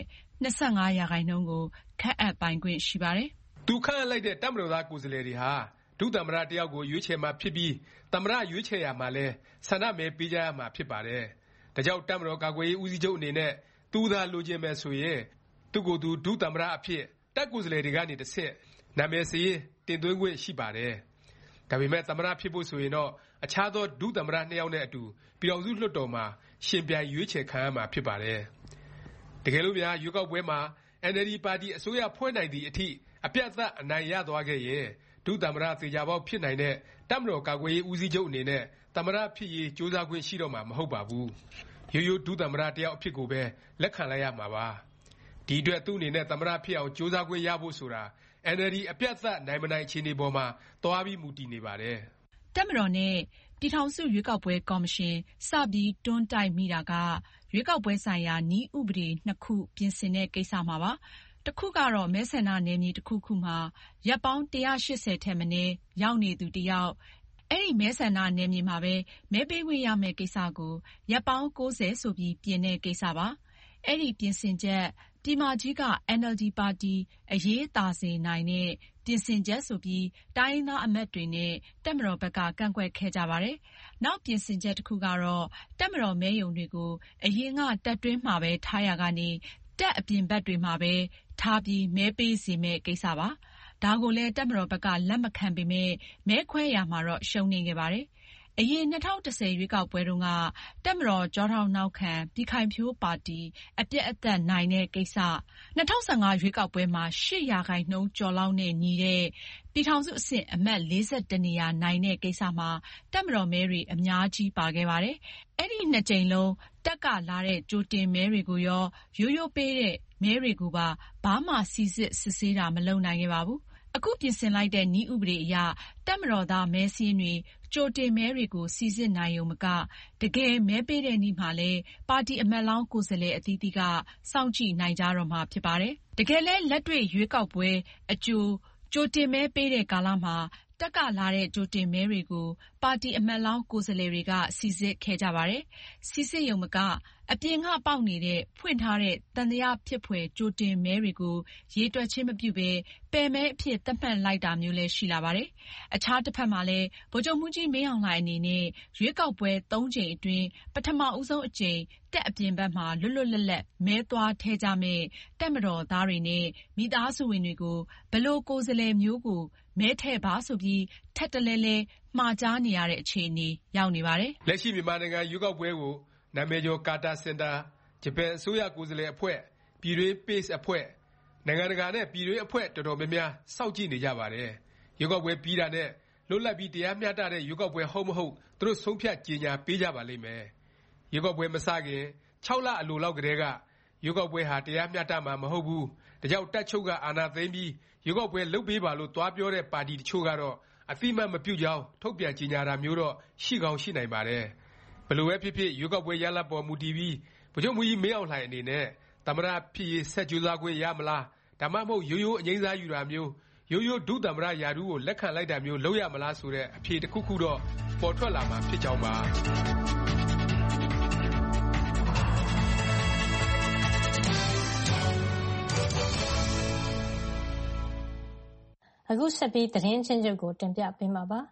25% ကိုခန့်အပ်ပိုင်ခွင့်ရှိပါတယ်။သူခန့်အပ်လိုက်တဲ့တပ်မတော်သားကိုယ်စားလှယ်တွေဟာဒုသမ္မတတစ်ယောက်ကိုရွေးချယ်မှာဖြစ်ပြီးသမ္မတရွေးချယ်ရမှာလဲဆန္ဒမဲပေးကြရမှာဖြစ်ပါတယ်။ဒါကြောင့်တပ်မတော်ကာကွယ်ရေးဦးစီးချုပ်အနေနဲ့သူသာလိုချင်မယ်ဆိုရင်သူ့ကိုယ်သူဒုသမ္မတအဖြစ်တပ်ကိုယ်စားလှယ်တွေကနေတစ်ဆင့်နာမည်စာရင်းတင်သွင်းခွင့်ရှိပါတယ်။ဒါပေမဲ့သမ္မတဖြစ်ဖို့ဆိုရင်တော့အခြားသောဒုသမ္မတ2ယောက်နဲ့အတူပြည်ထောင်စုလွှတ်တော်မှာရှင်ပြိုင်ရွေးချယ်ခံရမှာဖြစ်ပါတယ်။တကယ်လို့များရွေးကောက်ပွဲမှာ NLD ပါတီအစိုးရဖွဲ့နိုင်သည့်အထိအပြတ်အသတ်အနိုင်ရသွားခဲ့ရင်ဒုသမ္မတသေချာပေါက်ဖြစ်နိုင်တဲ့တပ်မတော်ကာကွယ်ရေးဦးစီးချုပ်အနေနဲ့သမ္မတဖြစ်ရေးကြိုးစားခွင့်ရှိတော့မှာမဟုတ်ပါဘူး။ရိုးရိုးဒုသမ္မတတစ်ယောက်အဖြစ်ကိုပဲလက်ခံလိုက်ရမှာပါ။ဒီအတွက်သူ့အနေနဲ့သမ္မတဖြစ်အောင်ကြိုးစားခွင့်ရဖို့ဆိုတာNLD အပြတ်အသတ်နိုင်မနိုင်အခြေအနေပေါ်မှာသွားပြီးမူတည်နေပါတယ်။တပ်မတော်နဲ့ပြည်ထောင်စုရွေးကောက်ပွဲကော်မရှင်စပြီးတွန်းတိုက်မိတာကရွေးကောက်ပွဲဆိုင်ရာနည်းဥပဒေ2ခုပြင်ဆင်တဲ့ကိစ္စမှာပါ။တစ်ခုကတော့မဲဆန္ဒနယ်မြေတစ်ခုခုမှာရက်ပေါင်း180ထက်မနည်းရောက်နေသူတစ်ယောက်အဲ့ဒီမဲဆန္ဒနယ်မြေမှာပဲမဲပေးခွင့်ရမယ့်ကိစ္စကိုရက်ပေါင်း90ဆိုပြီးပြင်တဲ့ကိစ္စပါ။အဲ့ဒီပြင်ဆင်ချက်ပြည်မကြီးက NLD ပါတီအရေးသာစေနိုင်တဲ့ပြင်ဆင်ချက်ဆိုပြီးတိုင်းရင်းသားအမတ်တွေနဲ့တပ်မတော်ဘက်ကကန့်ကွက်ခဲ့ကြပါတယ်။နောက်ပြင်ဆင်ချက်တစ်ခုကတော့တပ်မတော်မဲရုံတွေကိုအရင်ကတပ်တွင်းမှာပဲထားရာကနေတပ်အပြင်ဘက်တွေမှာပဲထားပြီးမဲပေးစေမယ့်ကိစ္စပါ။ဒါကိုလည်းတပ်မတော်ဘက်ကလက်မခံပေမဲ့မဲခွဲရာမှာတော့ရှုံးနိမ့်ခဲ့ပါတယ်။အရင်2010ရွေးကောက်ပွဲတုန်းကတပ်မတော်ကျောထောက်နောက်ခံပြည်ခိုင်ဖြိုးပါတီအပြတ်အသတ်နိုင်တဲ့ကိစ္စ2015ရွေးကောက်ပွဲမှာ8%ကျော်လောက်နဲ့ညီတဲ့ပြည်ထောင်စုအဆင့်အမှတ်41နေရာနိုင်တဲ့ကိစ္စမှာတပ်မတော်မဲတွေအများကြီးပါခဲ့ပါတယ်။အဲ့ဒီ2ကြိမ်လုံးတပ်ကလာတဲ့ကြိုတင်မဲတွေကိုရောရိုးရိုးပေးတဲ့မဲတွေကိုပါဘာမှစိစစ်စစ်ဆေးတာမလုပ်နိုင်ခဲ့ပါဘူး။အခုပြင်ဆင်လိုက်တဲ့နည်းဥပဒေအရတပ်မတော်သားမဲစာရင်းတွေကြိုတင်မဲတွေကိုစိစစ်နိုင်ရုံမကတကယ်မဲပေးတဲ့နေ့မှာလည်းပါတီအမတ်လောင်းကိုယ်စားလှယ်အသီးသီးကစောင့်ကြည့်နိုင်ကြတော့မှာဖြစ်ပါတယ်။တကယ်လည်းလက်တွေ့ရွေးကောက်ပွဲအကြိုတင်မဲပေးတဲ့ကာလမှာတက်ကလာတဲ့ကြိုတင်မဲတွေကိုပါတီအမတ်လောင်းကိုယ်စားလှယ်တွေကစိစစ်ခဲ့ကြပါတယ်။စိစစ်ရုံမကအပြင်ကပေါက်နေတဲ့ဖွင့်ထားတဲ့သံသယဖြစ်ဖွယ်ကြိုတင်မဲတွေကိုရေတွက်ခြင်းမပြုဘဲပယ်မဲအဖြစ်သတ်မှတ်လိုက်တာမျိုးလည်းရှိလာပါတယ်။အခြားတစ်ဖက်မှာလည်းဗိုလ်ချုပ်မှူးကြီးမင်းအောင်လှိုင်အနေနဲ့ရွေးကောက်ပွဲ 3 ကြိမ်အတွင်းပထမဦးဆုံးအကြိမ်တပ်အပြင်ဘက်မှာလွတ်လွတ်လပ်လပ်မဲသွားထည့်ကြမဲ့တပ်မတော်သားတွေနဲ့မိသားစုဝင်တွေကိုဘယ်လိုကိုယ်စားလှယ်မျိုးကိုမဲထည့်ပါဆိုပြီးထပ်တလဲလဲမှာကြားနေရတဲ့အခြေအနေရောက်နေပါတယ်။လက်ရှိမြန်မာနိုင်ငံရွေးကောက်ပွဲကိုနာမည်ကျော်ကာတာစင်တာဂျပန်အစိုးရကိုယ်စားလှယ်အဖွဲ့ပြည်တွင်း PACE အဖွဲ့နိုင်ငံတကာနဲ့ပြည်တွင်းအဖွဲ့တော်တော်များများစောင့်ကြည့်နေကြပါတယ်။ရွေးကောက်ပွဲပြီးတာနဲ့လွတ်လပ်ပြီးတရားမျှတတဲ့ရွေးကောက်ပွဲဟုတ်မဟုတ်သူတို့ဆုံးဖြတ်ကြေညာပေးကြပါလိမ့်မယ်။ရွေးကောက်ပွဲမစခင်6 လအလိုလောက်ကတည်းကရွေးကောက်ပွဲဟာတရားမျှတမှာမဟုတ်ဘူး။ဒါကြောင့်တပ်ချုပ်ကအာဏာသိမ်းပြီးရွေးကောက်ပွဲလုပ်ပေးပါလို့သွားပြောတဲ့ပါတီတချို့ကတော့အသိမှတ်မပြုကြောင်းထုတ်ပြန်ကြေညာတာမျိုးတော့ရှိကောင်းရှိနိုင်ပါတယ်။ဘယ်လိုပဲဖြစ်ဖြစ်ရွေးကောက်ပွဲရလဒ်ပေါ်မူတည်ပြီးဗိုလ်ချုပ်မှူးကြီးမင်းအောင်လှိုင်အနေနဲ့သမ္မတဖြစ်ရေးဆက်ကြိုးစားခွင့်ရမလားဒါမှမဟုတ်ရိုးရိုးအငြိမ်းစားယူတာမျိုးရိုးရိုးဒုသမ္မတရာထူးကိုလက်ခံလိုက်တာမျိုးလုပ်ရမလားဆိုတဲ့အဖြေတစ်ခုခုတော့ပေါ်ထွက်လာမှာဖြစ်ကြောင်းပါအခုဆက်ပြီးသတင်းချင်းချုပ်ကိုတင်ပြပေးမှာပါ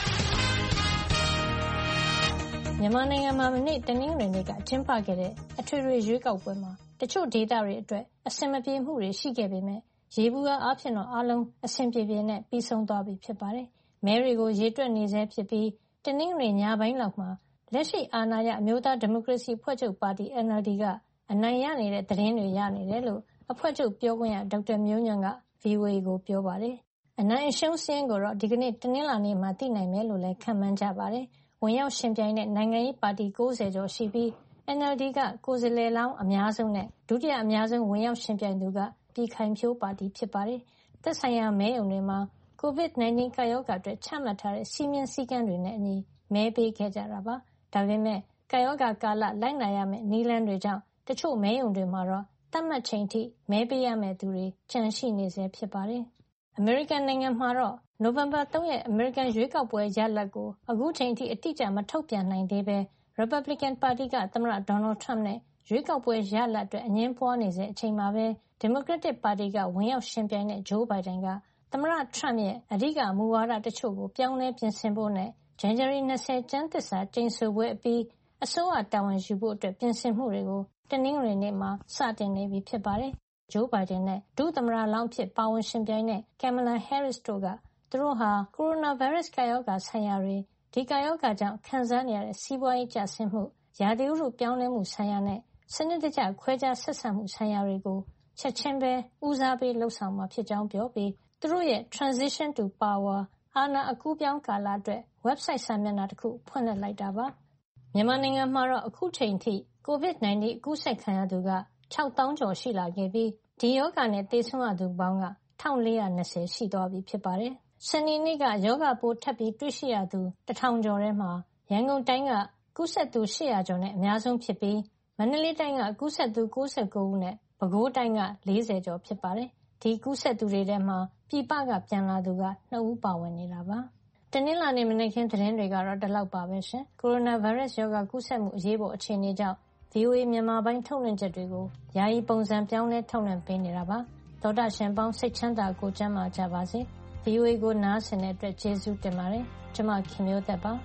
မြန်မာနိုင်ငံမှာမနေ့တနင်္ဂနွေနေ့ကကျင်းပခဲ့တဲ့အထွေထွေရွေးကောက်ပွဲမှာတချို့ဒေသတွေအတွက်အဆင်မပြေမှုတွေရှိခဲ့ပေမဲ့ရေဘူးအားဖြင့်တော့အားလုံးအဆင်ပြေပြေနဲ့ပြီးဆုံးသွားပြီဖြစ်ပါတယ်။မဲတွေကိုရေတွက်နေဆဲဖြစ်ပြီးတနင်္ဂနွေညပိုင်းလောက်မှာလက်ရှိအာဏာရအမျိုးသားဒီမိုကရေစီအဖွဲ့ချုပ်ပါတီ NLD ကအနိုင်ရနေတဲ့သတင်းတွေရနေတယ်လို့အဖွဲ့ချုပ်ပြောခွင့်ရဒေါက်တာမျိုးညွန့်က VOA ကိုပြောပါတယ်။အနိုင်အရှုံးစာရင်းကိုတော့ဒီကနေ့တနင်္လာနေ့မှာသိနိုင်မယ်လို့လည်းခန့်မှန်းကြပါတယ်။ဝင်ရောက်ရှင်ပြိုင်တဲ့နိုင်ငံရေးပါတီ90ကျော်ရှိပြီး NLD ကကိုယ်စားလှယ်လောင်းအများဆုံးနဲ့ဒုတိယအများဆုံးဝင်ရောက်ရှင်ပြိုင်သူကပြည်ခိုင်ဖြိုးပါတီဖြစ်ပါတယ်။သက်ဆိုင်ရာမဲရုံတွေမှာ COVID-19 ကပ်ရောဂါအတွက်ချမှတ်ထားတဲ့စည်းမျဉ်းစည်းကမ်းတွေနဲ့အညီမဲပေးခဲ့ကြတာပါ။ဒါပေမဲ့ကပ်ရောဂါကာလလိုက်နာရမယ့်နည်းလမ်းတွေကြောင့်တချို့မဲရုံတွေမှာတော့သတ်မှတ်ချိန်ထိမဲပေးရမယ့်သူတွေကျန်ရှိနေဆဲဖြစ်ပါတယ်။အမေရိကန်နိုင်ငံမှာတော့နိုဝင်ဘာ3ရက်အမေရိကန်ရွေးကောက်ပွဲရလဒ်ကိုအခုချိန်ထိအတိအကျမထုတ်ပြန်နိုင်သေးဘဲ Republican ပါတီကသမ္မတ Donald Trump နဲ့ရွေးကောက်ပွဲရလဒ်အတွက်အငြင်းပွားနေတဲ့အချိန်မှာပဲ Democratic ပါတီကဝင်ရောက်ရှင်ပြိုင်တဲ့ Joe Biden ကသမ္မတ Trump ရဲ့အဓိကမူဝါဒတချို့ကိုပြောင်းလဲပြင်ဆင်ဖို့နဲ့ January 20 ကျမ်းသစ္စာကျိန်ဆိုပွဲအပြီးအစိုးရတာဝန်ယူဖို့အတွက်ပြင်ဆင်မှုတွေကိုတနင်္ဂနွေနေ့မှာစတင်နေပြီဖြစ်ပါတယ်။ Joe Biden နဲ့ဒုသမ္မတလောင်းဖြစ်ပါဝင်ရှင်ပြိုင်တဲ့ Kamala Harris တို့ကသူတို့ဟာကိုရိုနာဗိုင်းရပ်စ်ကပ်ရောဂါဆိုင်ရာတွေဒီကပ်ရောဂါကြောင့်ခံစားနေရတဲ့စီးပွားရေးကျဆင်းမှုရာသီဥတုပြောင်းလဲမှုဆိုင်ရာနဲ့စနစ်တကျခွဲခြားဆက်ဆံမှုဆိုင်ရာတွေကိုချက်ချင်းပဲဦးစားပေးလှုပ်ဆောင်မှာဖြစ်ကြောင်းပြောပြီးသူတို့ရဲ့ Transition to Power အာဏာအကူးပြောင်းကာလအတွက် website စာမျက်နှာတစ်ခုဖွင့်လှစ်လိုက်တာပါမြန်မာနိုင်ငံမှာတော့အခုချိန်ထိ COVID-19 အကူးစက်ခံရသူက6,000 ကျော်ရှိလာခဲ့ပြီးဒီရောဂါနဲ့သေဆုံးရသူပေါင်းက1,420 ရှိသွားပြီဖြစ်ပါတယ်စနေနေ့ကရောဂါပိုးထပ်ပြီးတွေ့ရှိရသူ1,000 ကျော်ထဲမှာရန်ကုန်တိုင်းကကူးစက်သူ800ကျော်နဲ့အများဆုံးဖြစ်ပြီးမန္တလေးတိုင်းကကူးစက်သူ69ဦးနဲ့ပဲခူးတိုင်းက40ကျော်ဖြစ်ပါတယ်။ဒီကူးစက်သူတွေထဲမှာပြည်ပကပြန်လာသူက2ဦးပါဝင်နေတာပါ။တနင်္လာနေ့မနက်ခင်းသတင်းတွေကတော့ဒီလောက်ပါပဲရှင်။ကိုရိုနာဗိုင်းရပ်စ်ရောဂါကူးစက်မှုအရေးပေါ်အခြေအနေကြောင့် VOA မြန်မာပိုင်းထုတ်လွှင့်ချက်တွေကိုယာယီပုံစံပြောင်းလဲထုတ်လွှင့်ပေးနေတာပါ။သောတာရှင်ပေါင်းစိတ်ချမ်းသာကိုကျန်းမာကြပါစေ။ VOA ကိုနားဆင်တဲ့အတွက်ကျေးဇူးတင်ပါတယ်။ကျွန်မခင်မျိုးသက်ပါ။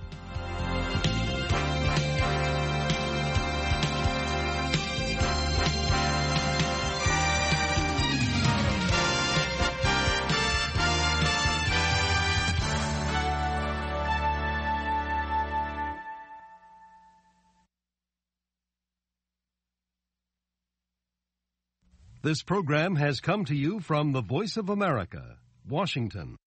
This program has come to you from the Voice of America, Washington.